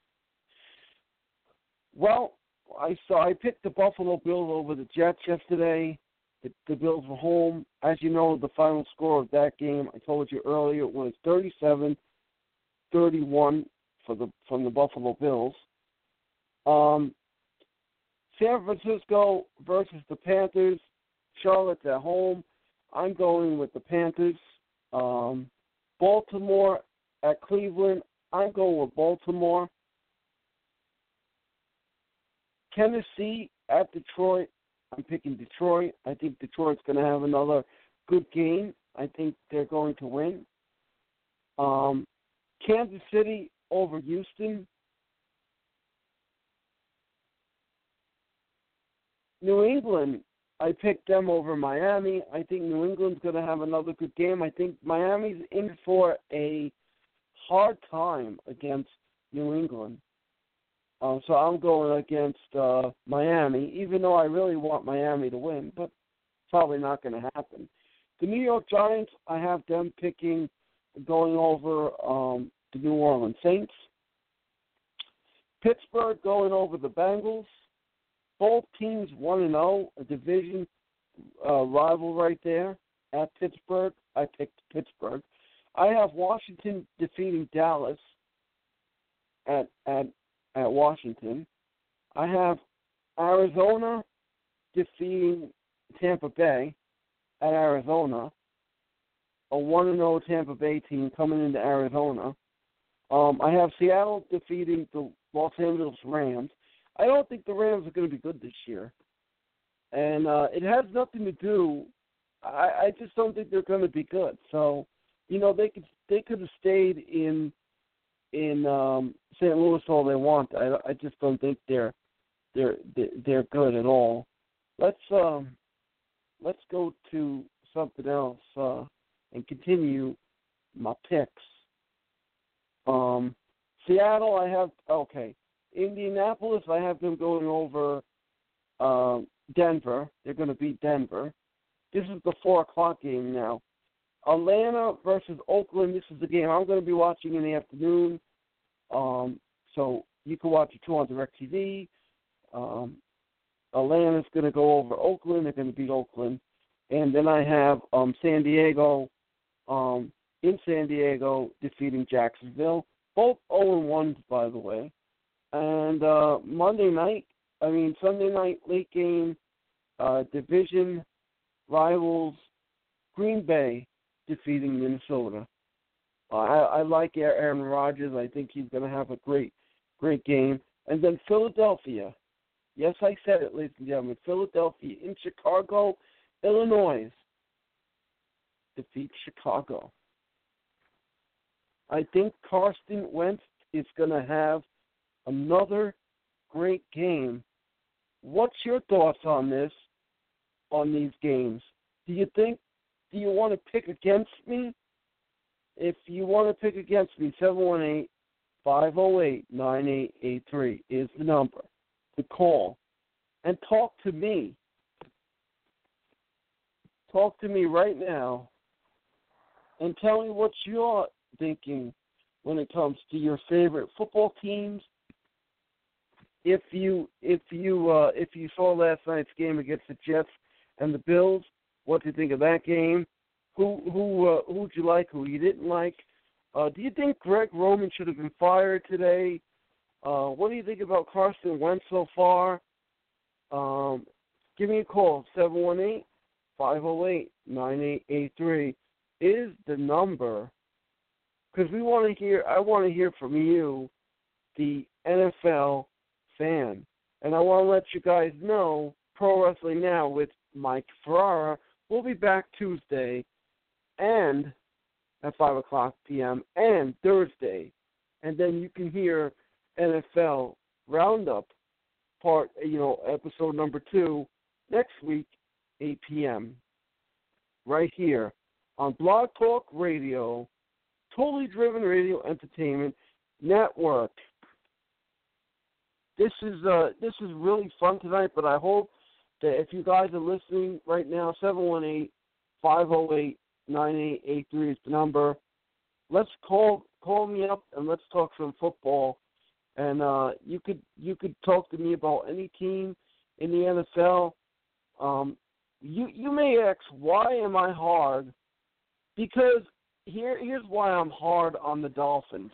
Well, I saw I picked the Buffalo Bills over the Jets yesterday. The, the Bills were home. As you know, the final score of that game, I told you earlier, it was thirty-seven thirty-one for the from the Buffalo Bills. Um, San Francisco versus the Panthers. Charlotte's at home. I'm going with the Panthers. Um, Baltimore at Cleveland. I'm going with Baltimore. Tennessee at Detroit. I'm picking Detroit. I think Detroit's going to have another good game. I think they're going to win. Um, Kansas City over Houston. New England, I picked them over Miami. I think New England's going to have another good game. I think Miami's in for a hard time against New England. Um, so I'm going against uh, Miami, even though I really want Miami to win, but probably not going to happen. The New York Giants, I have them picking, going over um, the New Orleans Saints. Pittsburgh going over the Bengals. Both teams one and oh, a division uh, rival right there at Pittsburgh. I picked Pittsburgh. I have Washington defeating Dallas at at at Washington. I have Arizona defeating Tampa Bay at Arizona. A one and oh Tampa Bay team coming into Arizona. Um, I have Seattle defeating the Los Angeles Rams. I don't think the Rams are going to be good this year. And uh, it has nothing to do – I just don't think they're going to be good. So, you know, they could they could have stayed in in um, Saint Louis all they want. I, I just don't think they're they're they're good at all. Let's um, let's go to something else uh, and continue my picks. Um, Seattle, I have, okay. Indianapolis, I have them going over uh, Denver. They're going to beat Denver. This is the four o'clock game now. Atlanta versus Oakland, this is the game I'm going to be watching in the afternoon. Um, so you can watch it too on DirecTV. Um, Atlanta's going to go over Oakland. They're going to beat Oakland. And then I have um, San Diego um, in San Diego defeating Jacksonville. Both oh and one, by the way. And uh, Monday night, I mean Sunday night, late game, uh, division rivals, Green Bay defeating Minnesota. Uh, I, I like Aaron Rodgers. I think he's going to have a great, great game. And then Philadelphia. Yes, I said it, ladies and gentlemen. Philadelphia in Chicago, Illinois defeat Chicago. I think Carson Wentz is going to have another great game. What's your thoughts on this, on these games? Do you think, do you want to pick against me? If you want to pick against me, seven one eight, five oh eight, nine eight eight three is the number to call and talk to me. Talk to me right now and tell me what you're thinking when it comes to your favorite football teams. If you if you uh, if you saw last night's game against the Jets and the Bills, what do you think of that game? Who who uh, who'd you like? Who you didn't like? Uh, do you think Greg Roman should have been fired today? Uh, what do you think about Carson Wentz so far? Um, give me a call. seven one eight, five oh eight, nine eight eight three is the number. Because we want to hear. I want to hear from you, the N F L fan, and I want to let you guys know. Pro Wrestling Now with Mike Ferrara. We'll be back Tuesday and at five o'clock p.m. and Thursday. And then you can hear N F L Roundup part, you know, episode number two next week, eight p.m. right here on Blog Talk Radio, Totally Driven Radio Entertainment Network. This is uh, this is really fun tonight, but I hope that if you guys are listening right now, seven one eight, five oh eight, nine eight eight three is the number. Let's call call me up and let's talk some football. And uh, you could you could talk to me about any team in the N F L. Um, you you may ask, why am I hard? Because here here's why I'm hard on the Dolphins.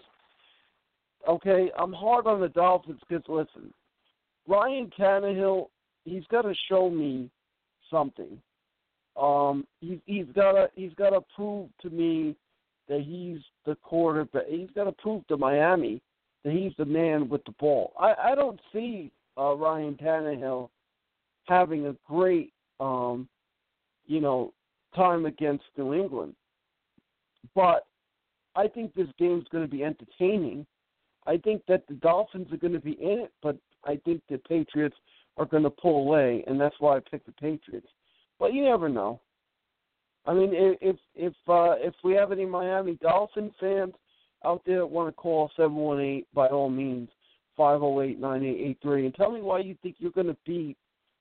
Okay, I'm hard on the Dolphins because, listen, Ryan Tannehill, he's got to show me something. Um, he, he's got to he's got to prove to me that he's the quarterback. He's got to prove to Miami that he's the man with the ball. I, I don't see uh, Ryan Tannehill having a great, um, you know, time against New England. But I think this game's going to be entertaining. I think that the Dolphins are going to be in it, but I think the Patriots are going to pull away, and that's why I picked the Patriots. But you never know. I mean, if if uh, if we have any Miami Dolphins fans out there that want to call seven one eight, by all means, five oh eight, nine eight eight three, and tell me why you think you're going to beat,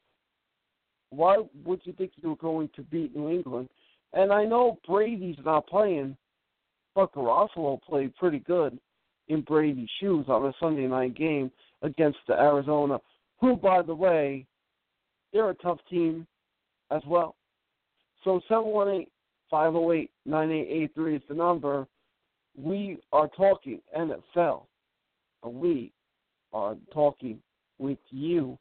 why would you think you're going to beat New England? And I know Brady's not playing, but Garoppolo played pretty good in Brady's shoes on a Sunday night game against the Arizona, who, by the way, they're a tough team as well. So seven one eight, five oh eight, nine eight eight three is the number. We are talking N F L. We are talking with you,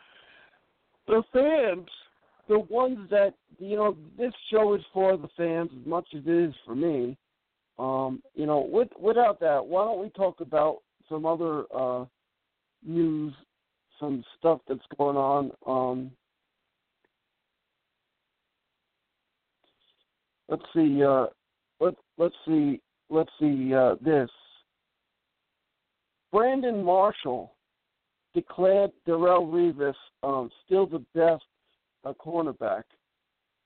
the fans, the ones that, you know, this show is for the fans as much as it is for me. Um, you know, with, without that, why don't we talk about some other uh, news, some stuff that's going on. Um, let's see. Uh, let let's see. Let's see uh, this. Brandon Marshall declared Darrelle Revis um, still the best uh, cornerback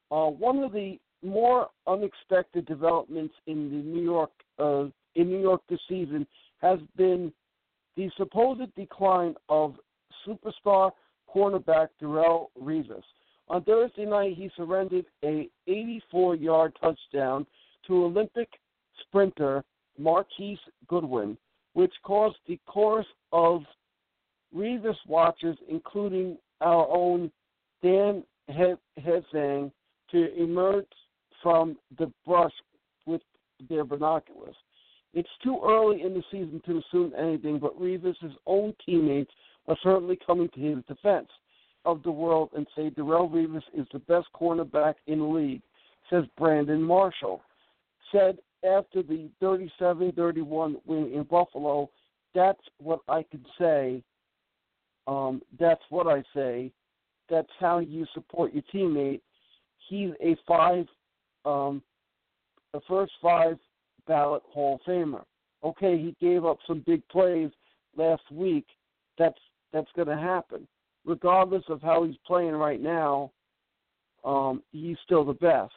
Uh, one of the more unexpected developments in the New York uh, in New York this season has been the supposed decline of superstar cornerback Darrelle Revis. On Thursday night, he surrendered a eighty-four-yard touchdown to Olympic sprinter Marquise Goodwin, which caused the chorus of Revis watchers, including our own Dan Hedzang, to emerge from the brush with their binoculars. It's too early in the season to assume anything, but Revis' own teammates are certainly coming to his defense of the world and say Darrelle Revis is the best cornerback in the league, says Brandon Marshall. Said after the thirty-seven thirty-one win in Buffalo, that's what I can say. Um, that's what I say. That's how you support your teammate. He's a five, um, the first five ballot Hall of Famer. Okay, he gave up some big plays last week. That's that's going to happen. Regardless of how he's playing right now, um, he's still the best.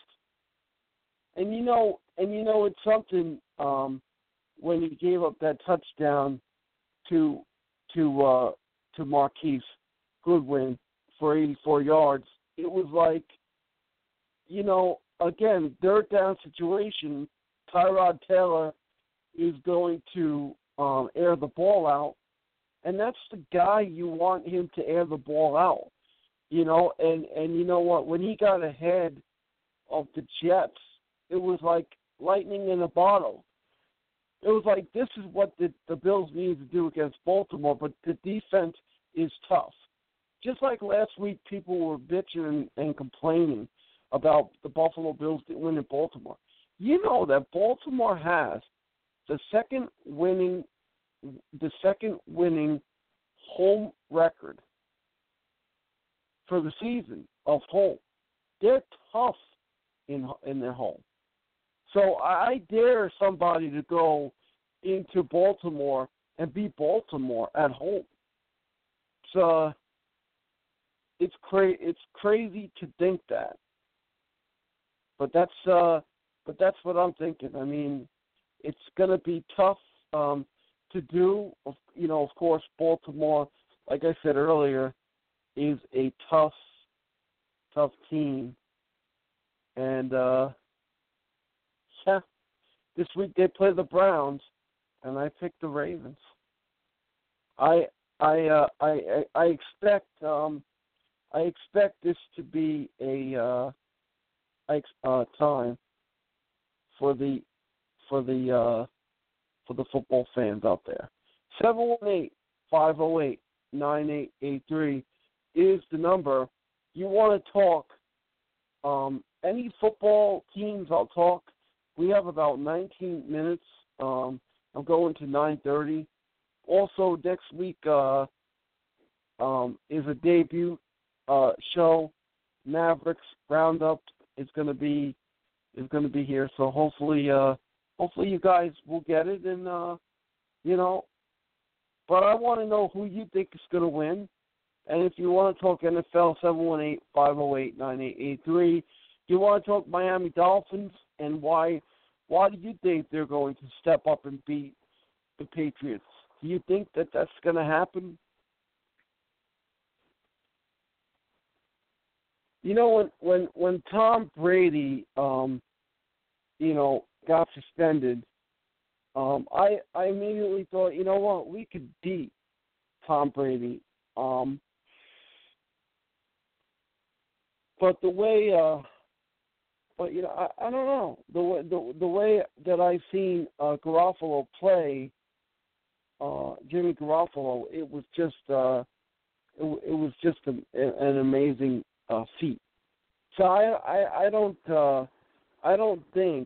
And you know, and you know, it's something um, when he gave up that touchdown to to uh, to Marquise Goodwin for eighty-four yards. It was like, you know, again, third down situation. Tyrod Taylor is going to um, air the ball out, and that's the guy you want him to air the ball out. You know, and, and you know what? When he got ahead of the Jets, it was like lightning in a bottle. It was like, this is what the, the Bills need to do against Baltimore, but the defense is tough. Just like last week, people were bitching and, and complaining about the Buffalo Bills didn't win in Baltimore. You know that Baltimore has the second winning, the second winning home record for the season of home. They're tough in in their home. So I dare somebody to go into Baltimore and beat Baltimore at home. It's uh, it's cra- it's crazy to think that, but that's uh, but that's what I'm thinking. I mean, it's gonna be tough um, to do. You know, of course, Baltimore, like I said earlier, is a tough, tough team, and uh, yeah, this week they play the Browns, and I picked the Ravens. I I uh, I I expect um, I expect this to be a uh, uh, time for the for the uh, for the football fans out there. seven one eight, five oh eight, nine eight eight three is the number. You want to talk um, any football teams, I'll talk. We have about nineteen minutes. Um, I'm going to nine thirty. Also, next week uh, um, is a debut uh, show. Mavericks Roundup is going to be is going to be here. So hopefully, uh, hopefully you guys will get it. And uh, you know, but I want to know who you think is going to win. And if you want to talk N F L, seven one eight, five oh eight, nine eight eight three. If you want to talk Miami Dolphins and why why do you think they're going to step up and beat the Patriots? Do you think that that's going to happen? You know, when when, when Tom Brady, um, you know, got suspended, um, I I immediately thought, you know what, we could beat Tom Brady. Um, but the way, uh, but you know, I, I don't know the way the the way that I've seen uh, Garoppolo play. Uh, Jimmy Garoppolo, it was just uh, it, it was just a, an amazing uh, feat. So I I, I don't uh, I don't think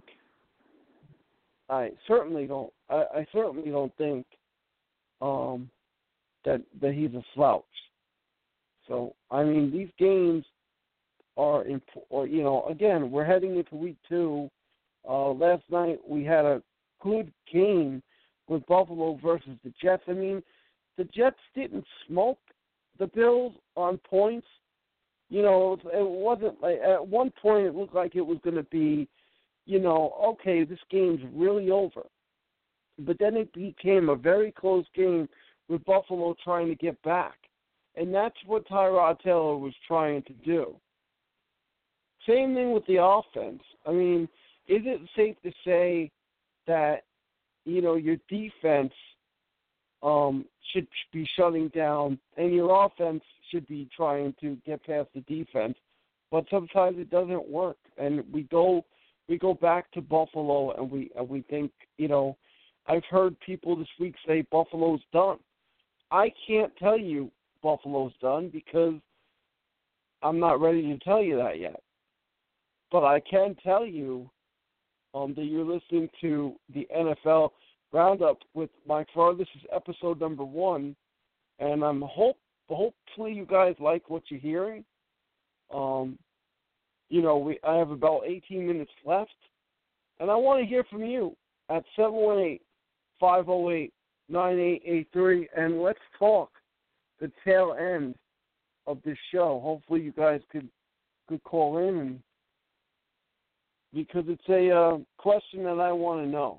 I certainly don't I, I certainly don't think um, that that he's a slouch. So I mean, these games are imp- or you know again we're heading into week two. Uh, last night we had a good game with Buffalo versus the Jets. I mean, the Jets didn't smoke the Bills on points, You know, it wasn't like at one point it looked like it was going to be, you know, okay, this game's really over. But then it became a very close game with Buffalo trying to get back. And that's what Tyrod Taylor was trying to do. Same thing with the offense. I mean, is it safe to say that, you know, your defense um, should be shutting down and your offense should be trying to get past the defense? But sometimes it doesn't work. And we go we go back to Buffalo and we and we think, you know, I've heard people this week say Buffalo's done. I can't tell you Buffalo's done because I'm not ready to tell you that yet. But I can tell you um, that you're listening to the N F L Roundup with Mike Farrar. This is episode number one, and I'm hope hopefully you guys like what you're hearing. Um, you know, we I have about eighteen minutes left, and I want to hear from you at seven one eight, five oh eight, nine eight eight three, and let's talk the tail end of this show. Hopefully you guys could could call in, and because it's a uh, question that I want to know.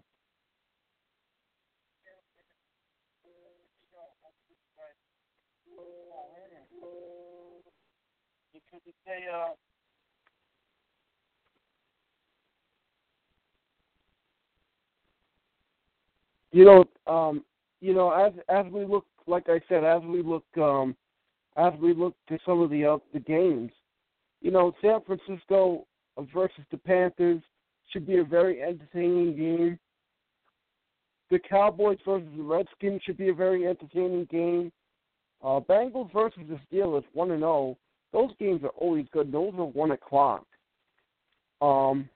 Because it's a uh, you know, um, you know, as as we look, like I said, as we look, um, as we look to some of the uh, the games, you know, San Francisco versus the Panthers should be a very entertaining game. The Cowboys versus the Redskins should be a very entertaining game. Uh, Bengals versus the Steelers, one and zero. Those games are always good. Those are one o'clock. Um,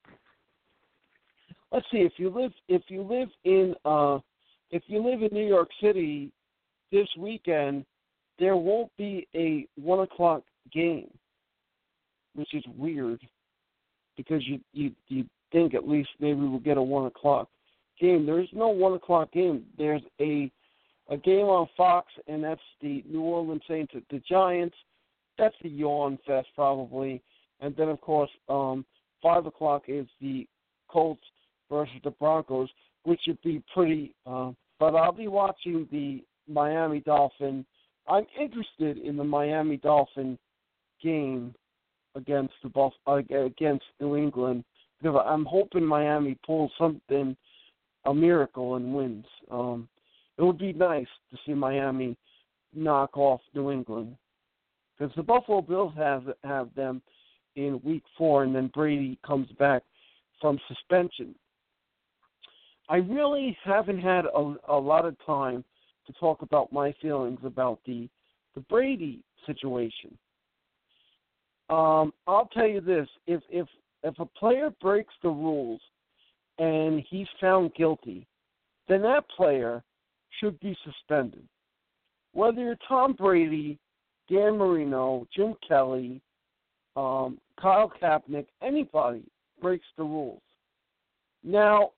let's see. If you live, if you live in, uh, if you live in New York City this weekend, there won't be a one o'clock game, which is weird because you you you think at least maybe we'll get a one o'clock game. There's no one o'clock game. There's a a game on Fox, and that's the New Orleans Saints at the Giants. That's the yawn fest probably, and then of course um, five o'clock is the Colts versus the Broncos, which would be pretty. Uh, but I'll be watching the Miami Dolphin. I'm interested in the Miami Dolphin game against the Buff, uh, against New England because I'm hoping Miami pulls something, a miracle, and wins. Um, it would be nice to see Miami knock off New England because the Buffalo Bills have have them in week four, and then Brady comes back from suspension. I really haven't had a, a lot of time to talk about my feelings about the the Brady situation. Um, I'll tell you this: if if if a player breaks the rules and he's found guilty, then that player should be suspended. Whether you're Tom Brady, Dan Marino, Jim Kelly, um, Kyle Kaepernick, anybody breaks the rules. Now,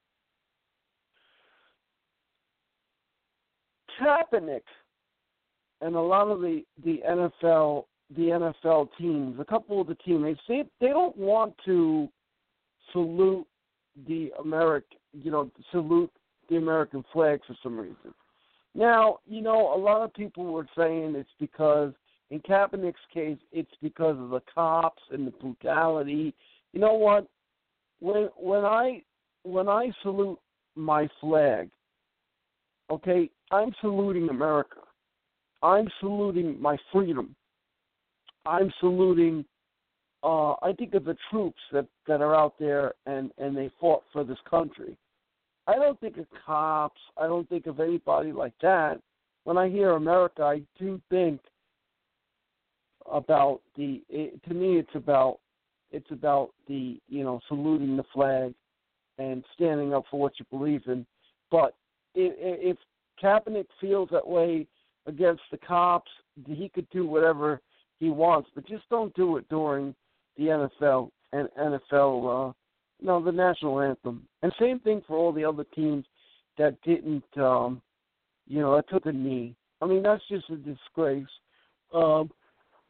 Kaepernick and a lot of the, the N F L the N F L teams, a couple of the teammates, they they don't want to salute the American, you know, salute the American flag for some reason. Now, you know, a lot of people were saying it's because, in Kaepernick's case, it's because of the cops and the brutality. You know what? When when I when I salute my flag, okay, I'm saluting America. I'm saluting my freedom. I'm saluting, uh, I think of the troops that, that are out there and, and they fought for this country. I don't think of cops. I don't think of anybody like that. When I hear America, I do think about the, it, to me it's about, it's about the, you know, saluting the flag and standing up for what you believe in. But if, if Kaepernick feels that way against the cops, he could do whatever he wants, but just don't do it during the N F L and N F L, uh, no, the national anthem. And same thing for all the other teams that didn't, um, you know, that took a knee. I mean, that's just a disgrace. Um,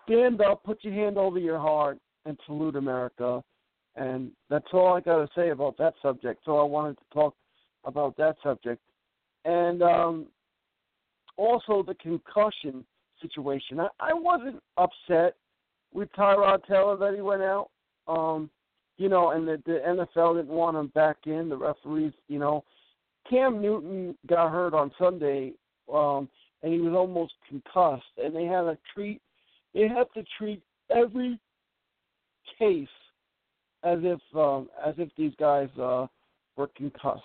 stand up, put your hand over your heart, and salute America. And that's all I got to say about that subject. So I wanted to talk about that subject. And um, also the concussion situation. I, I wasn't upset with Tyrod Taylor that he went out. Um, you know, and the, the N F L didn't want him back in. The referees, you know. Cam Newton got hurt on Sunday, um, and he was almost concussed. And they had to treat, they have to treat every case as if um, as if these guys uh, were concussed.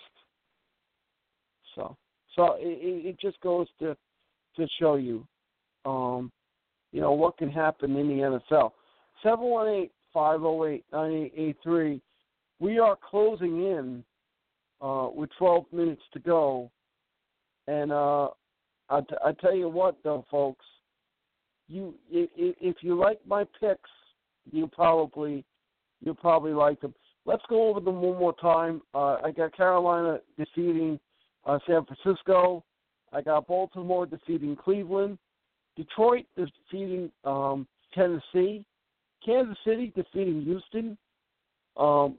So, so it, it just goes to to show you, um, you know, what can happen in the N F L. seven one eight, five oh eight, nine eight eight three. We are closing in uh, with twelve minutes to go, and uh, I, t- I tell you what, though, folks, you if, if you like my picks, you probably you probably like them. Let's go over them one more time. Uh, I got Carolina defeating uh, San Francisco. I got Baltimore defeating Cleveland. Detroit is defeating um, Tennessee. Kansas City defeating Houston. Um,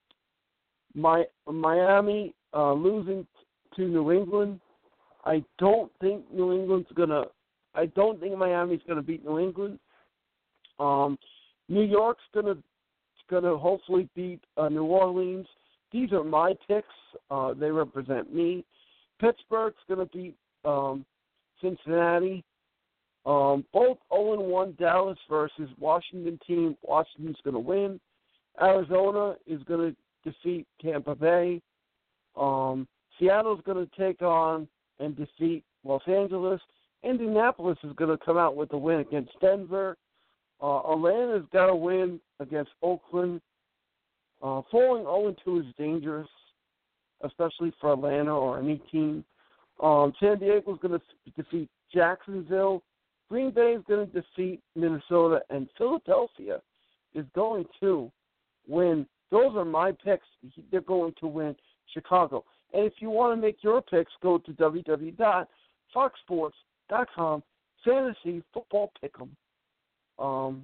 my Miami uh, losing to New England. I don't think New England's gonna. I don't think Miami's gonna beat New England. Um, New York's gonna gonna hopefully beat uh, New Orleans. These are my picks. Uh, they represent me. Pittsburgh's gonna beat um, Cincinnati. Um, both oh and one Dallas versus Washington team. Washington's gonna win. Arizona is gonna defeat Tampa Bay. Um, Seattle's gonna take on and defeat Los Angeles. Indianapolis is going to come out with a win against Denver. Uh, Atlanta's got a win against Oakland. Uh, falling oh and two is dangerous, especially for Atlanta or any team. Um, San Diego's going to f- defeat Jacksonville. Green Bay is going to defeat Minnesota. And Philadelphia is going to win. Those are my picks. They're going to win Chicago. And if you want to make your picks, go to w w w dot fox sports dot com, fantasy football pick'em. Um,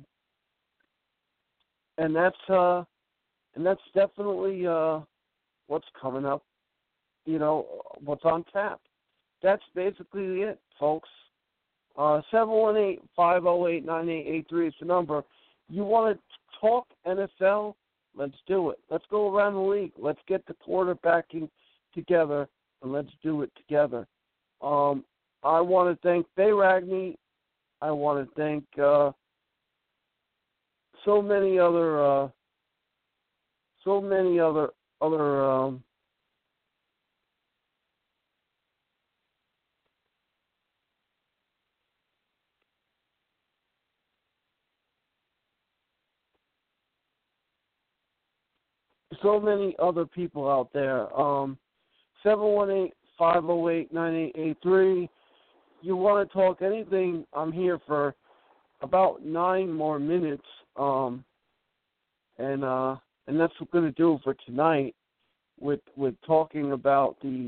and that's uh, and that's definitely uh, what's coming up. You know, what's on tap. That's basically it, folks. Uh, seven one eight, five oh eight, nine eight eight three is the number. You want to talk N F L? Let's do it. Let's go around the league. Let's get the quarterbacking together, and let's do it together. Um, I want to thank Bay Ragney. I want to thank uh, so many other, uh, so many other other. Um, so many other people out there. Um, seven one eight, five oh eight, nine eight eight three. You want to talk anything, I'm here for about nine more minutes. Um, and uh, and that's what we're going to do for tonight with with talking about the,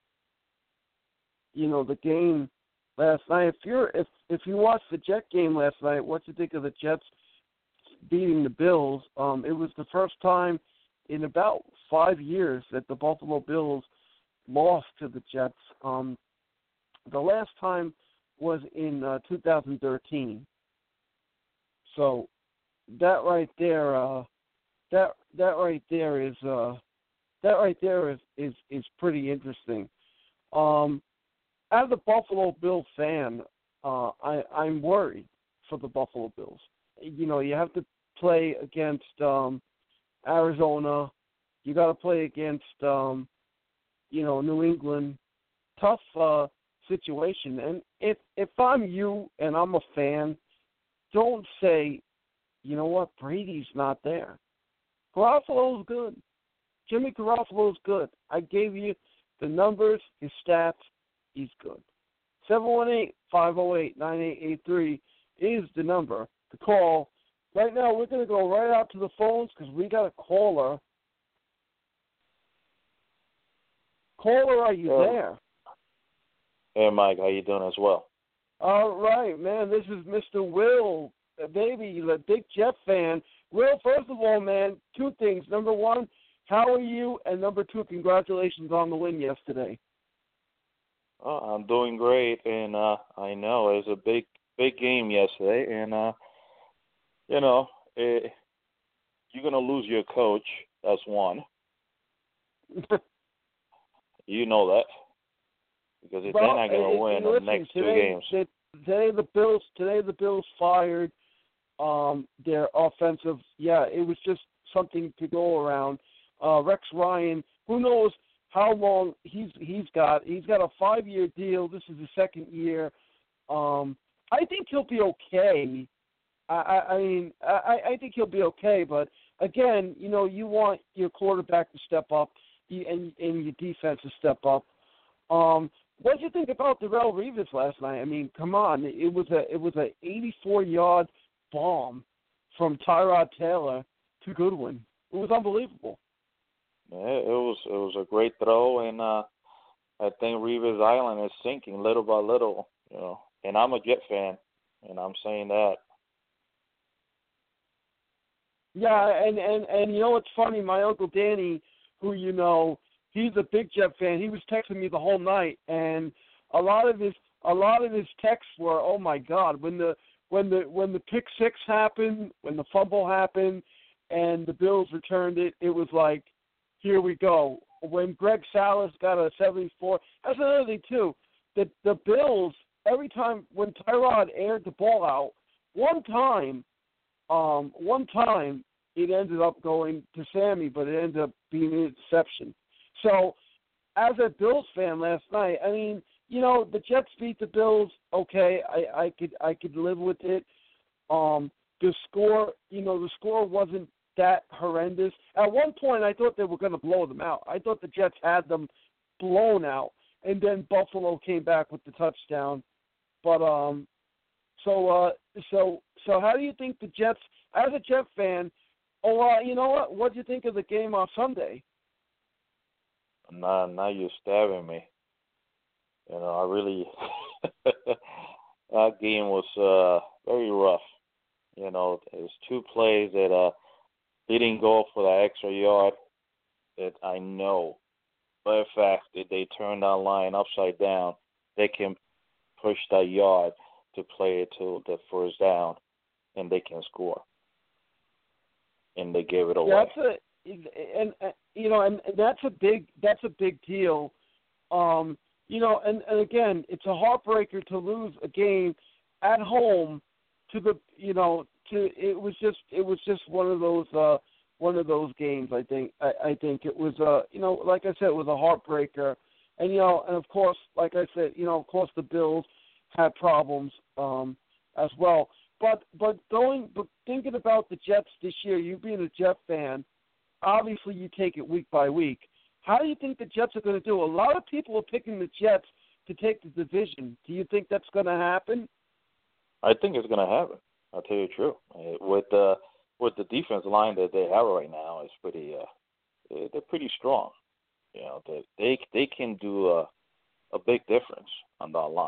you know, the game last night. If you're if if you watched the Jet game last night, what do you think of the Jets beating the Bills? Um, it was the first time in about five years that the Buffalo Bills lost to the Jets. Um, the last time was in uh, two thousand thirteen. So that right there, uh, that that right there is uh, that right there is, is, is pretty interesting. Um, as a Buffalo Bills fan, uh, I, I'm worried for the Buffalo Bills. You know, you have to play against um, Arizona. You got to play against, um, you know, New England. Tough uh, situation. And if if I'm you and I'm a fan, don't say, you know what, Brady's not there. Garoppolo's good. Jimmy Garoppolo's good. I gave you the numbers, his stats. He's good. seven one eight, five oh eight, nine eight eight three is the number to call. Right now, we're going to go right out to the phones because we got a caller. Caller, are you Hey. there? Hey, Mike, how you doing as well? All right, man. This is Mister Will baby, a big Jet fan. Will, first of all, man, two things. Number one, how are you? And number two, congratulations on the win yesterday. Oh, I'm doing great, and uh, I know it was a big, big game yesterday, and uh, you know, it, you're gonna lose your coach. That's one. You know that because well, they're not gonna win the listen, next today, two games. They, today the Bills, today the Bills fired um, their offensive. Yeah, it was just something to go around. Uh, Rex Ryan, who knows how long he's he's got? He's got a five-year deal. This is the second year. Um, I think he'll be okay. I, I, I mean, I, I think he'll be okay. But again, you know, you want your quarterback to step up and, and your defense to step up. Um, what did you think about Darrelle Revis last night? I mean, come on, it was a it was a eighty-four yard bomb from Tyrod Taylor to Goodwin. It was unbelievable. Yeah, it was it was a great throw, and uh, I think Revis Island is sinking little by little, you know. And I'm a Jet fan, and I'm saying that. Yeah, and, and, and you know what's funny? My Uncle Danny, who you know, he's a big Jet fan. He was texting me the whole night, and a lot of his a lot of his texts were, "Oh my God!" When the when the when the pick six happened, when the fumble happened, and the Bills returned it, it was like, here we go. When Greg Salas got a seventy-four, that's another thing too. The the Bills, every time when Tyrod aired the ball out, one time, um, one time it ended up going to Sammy, but it ended up being an interception. So, as a Bills fan last night, I mean, you know, the Jets beat the Bills. Okay, I, I could I could live with it. Um, the score, you know, the score wasn't that horrendous. At one point, I thought they were going to blow them out. I thought the Jets had them blown out, and then Buffalo came back with the touchdown. But um, so uh, so so, how do you think the Jets? As a Jet fan, oh, uh, you know what? What do you think of the game on Sunday? Now, now you're stabbing me. You know, I really that game was uh, very rough. You know, it was two plays that uh. They didn't go for that extra yard that I know. But in fact, if they turn that line upside down, they can push that yard to play it to the first down, and they can score. And they gave it away. Yeah, that's a, and, and you know, and, and that's a big that's a big deal. Um, you know, and, and again, it's a heartbreaker to lose a game at home to the you know. To, it was just it was just one of those uh, one of those games. I think I, I think it was uh, you know like I said, it was a heartbreaker, and you know and of course like I said you know of course the Bills had problems um, as well. But but going but thinking about the Jets this year, you being a Jet fan, obviously you take it week by week. How do you think the Jets are going to do? A lot of people are picking the Jets to take the division. Do you think that's going to happen? I think it's going to happen. I'll tell you the truth. With the uh, with the defense line that they have right now, it's pretty. Uh, they're pretty strong. You know, they they, they can do a a big difference on that line.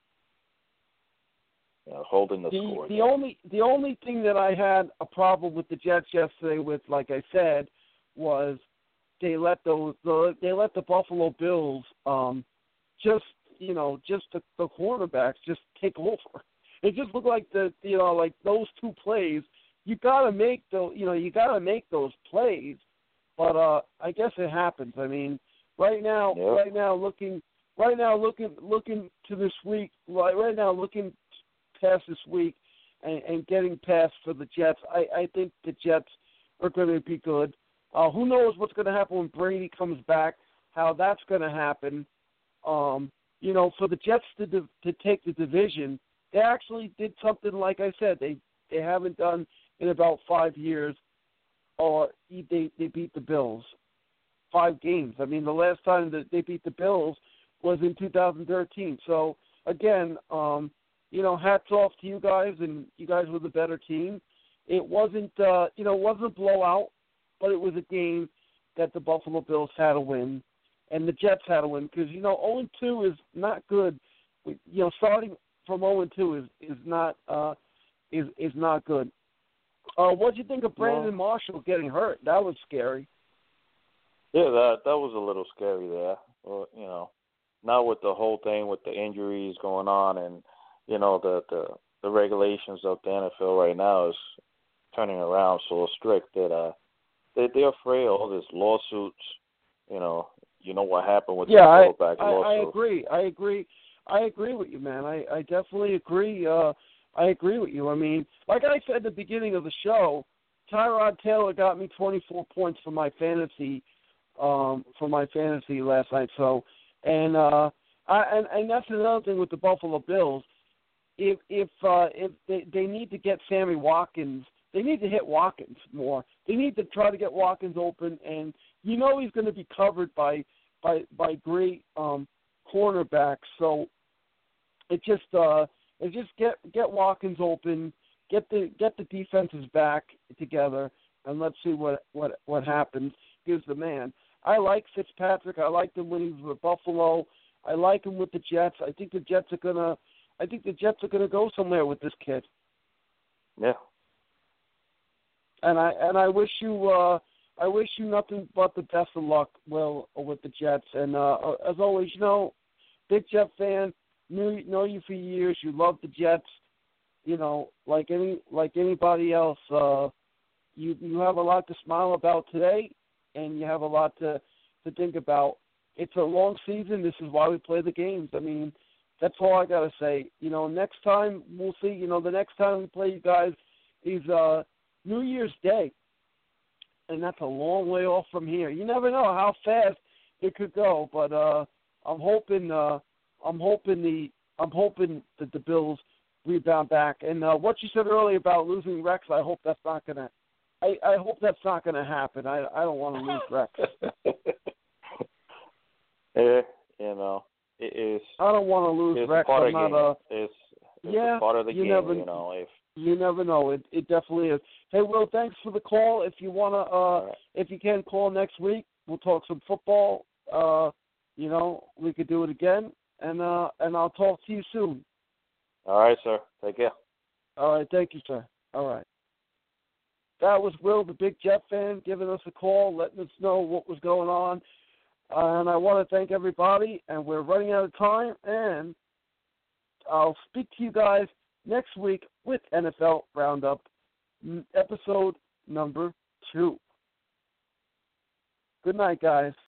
You know, holding the, the score. The only the only thing that I had a problem with the Jets yesterday with, like I said, was they let those the, they let the Buffalo Bills um, just you know just the, the quarterbacks just take over. It just looked like the you know like those two plays. You gotta make the you know you gotta make those plays, but uh, I guess it happens. I mean, right now, yep. right now looking, right now looking looking to this week, right, right now looking past this week, and, and getting past for the Jets. I, I think the Jets are going to be good. Uh, who knows what's going to happen when Brady comes back? How that's going to happen? Um, you know, for the Jets to to take the division. They actually did something, like I said, they, they haven't done in about five years, or they, they beat the Bills. Five games. I mean, the last time that they beat the Bills was in two thousand thirteen. So, again, um, you know, hats off to you guys, and you guys were the better team. It wasn't, uh, you know, it wasn't a blowout, but it was a game that the Buffalo Bills had to win, and the Jets had to win, because, you know, oh and two is not good. You know, starting from oh and two is, is not uh, is is not good. Uh, what do you think of Brandon well, Marshall getting hurt? That was scary. Yeah, that that was a little scary there. Well, you know, now with the whole thing with the injuries going on, and you know the the, the regulations of the N F L right now is turning around so strict that uh they they're afraid of all these lawsuits. You know, you know what happened with yeah, the quarterback I, I, lawsuit. I agree. I agree. I agree with you, man. I, I definitely agree. Uh, I agree with you. I mean, like I said at the beginning of the show, Tyrod Taylor got me twenty-four points for my fantasy, um, for my fantasy last night. So, and uh, I and, and that's another thing with the Buffalo Bills. If if uh, if they they need to get Sammy Watkins, they need to hit Watkins more. They need to try to get Watkins open, and you know he's going to be covered by by by great um, cornerbacks. So it just uh, it just get get Watkins open, get the get the defenses back together, and let's see what what what happens. Here's the man. I like Fitzpatrick. I liked him when he was with Buffalo. I like him with the Jets. I think the Jets are gonna. I think the Jets are gonna go somewhere with this kid. Yeah. And I and I wish you uh, I wish you nothing but the best of luck, Will, with the Jets. And uh, as always, you know, big Jet fan. Knew know you for years. You love the Jets. You know, like any like anybody else. Uh, you you have a lot to smile about today, and you have a lot to to think about. It's a long season. This is why we play the games. I mean, that's all I gotta say. You know, next time we'll see. You know, the next time we play you guys is uh, New Year's Day, and that's a long way off from here. You never know how fast it could go, but uh, I'm hoping. Uh, I'm hoping the I'm hoping that the Bills rebound back. And uh, what you said earlier about losing Rex, I hope that's not gonna. I, I hope that's not gonna happen. I I don't want to lose Rex. Yeah, you know, it is. I don't want to lose it's Rex. Part I'm of not a. It's, it's yeah, a part of the you game. never, you know, if you never know. It it definitely is. Hey, Will, thanks for the call. If you wanna, uh, right. if you can call next week, we'll talk some football. Uh, you know, we could do it again, and uh, and I'll talk to you soon. All right, sir. Take care. All right, thank you, sir. All right. That was Will, the big Jet fan, giving us a call, letting us know what was going on. Uh, and I want to thank everybody, and we're running out of time, and I'll speak to you guys next week with N F L Roundup, episode number two. Good night, guys.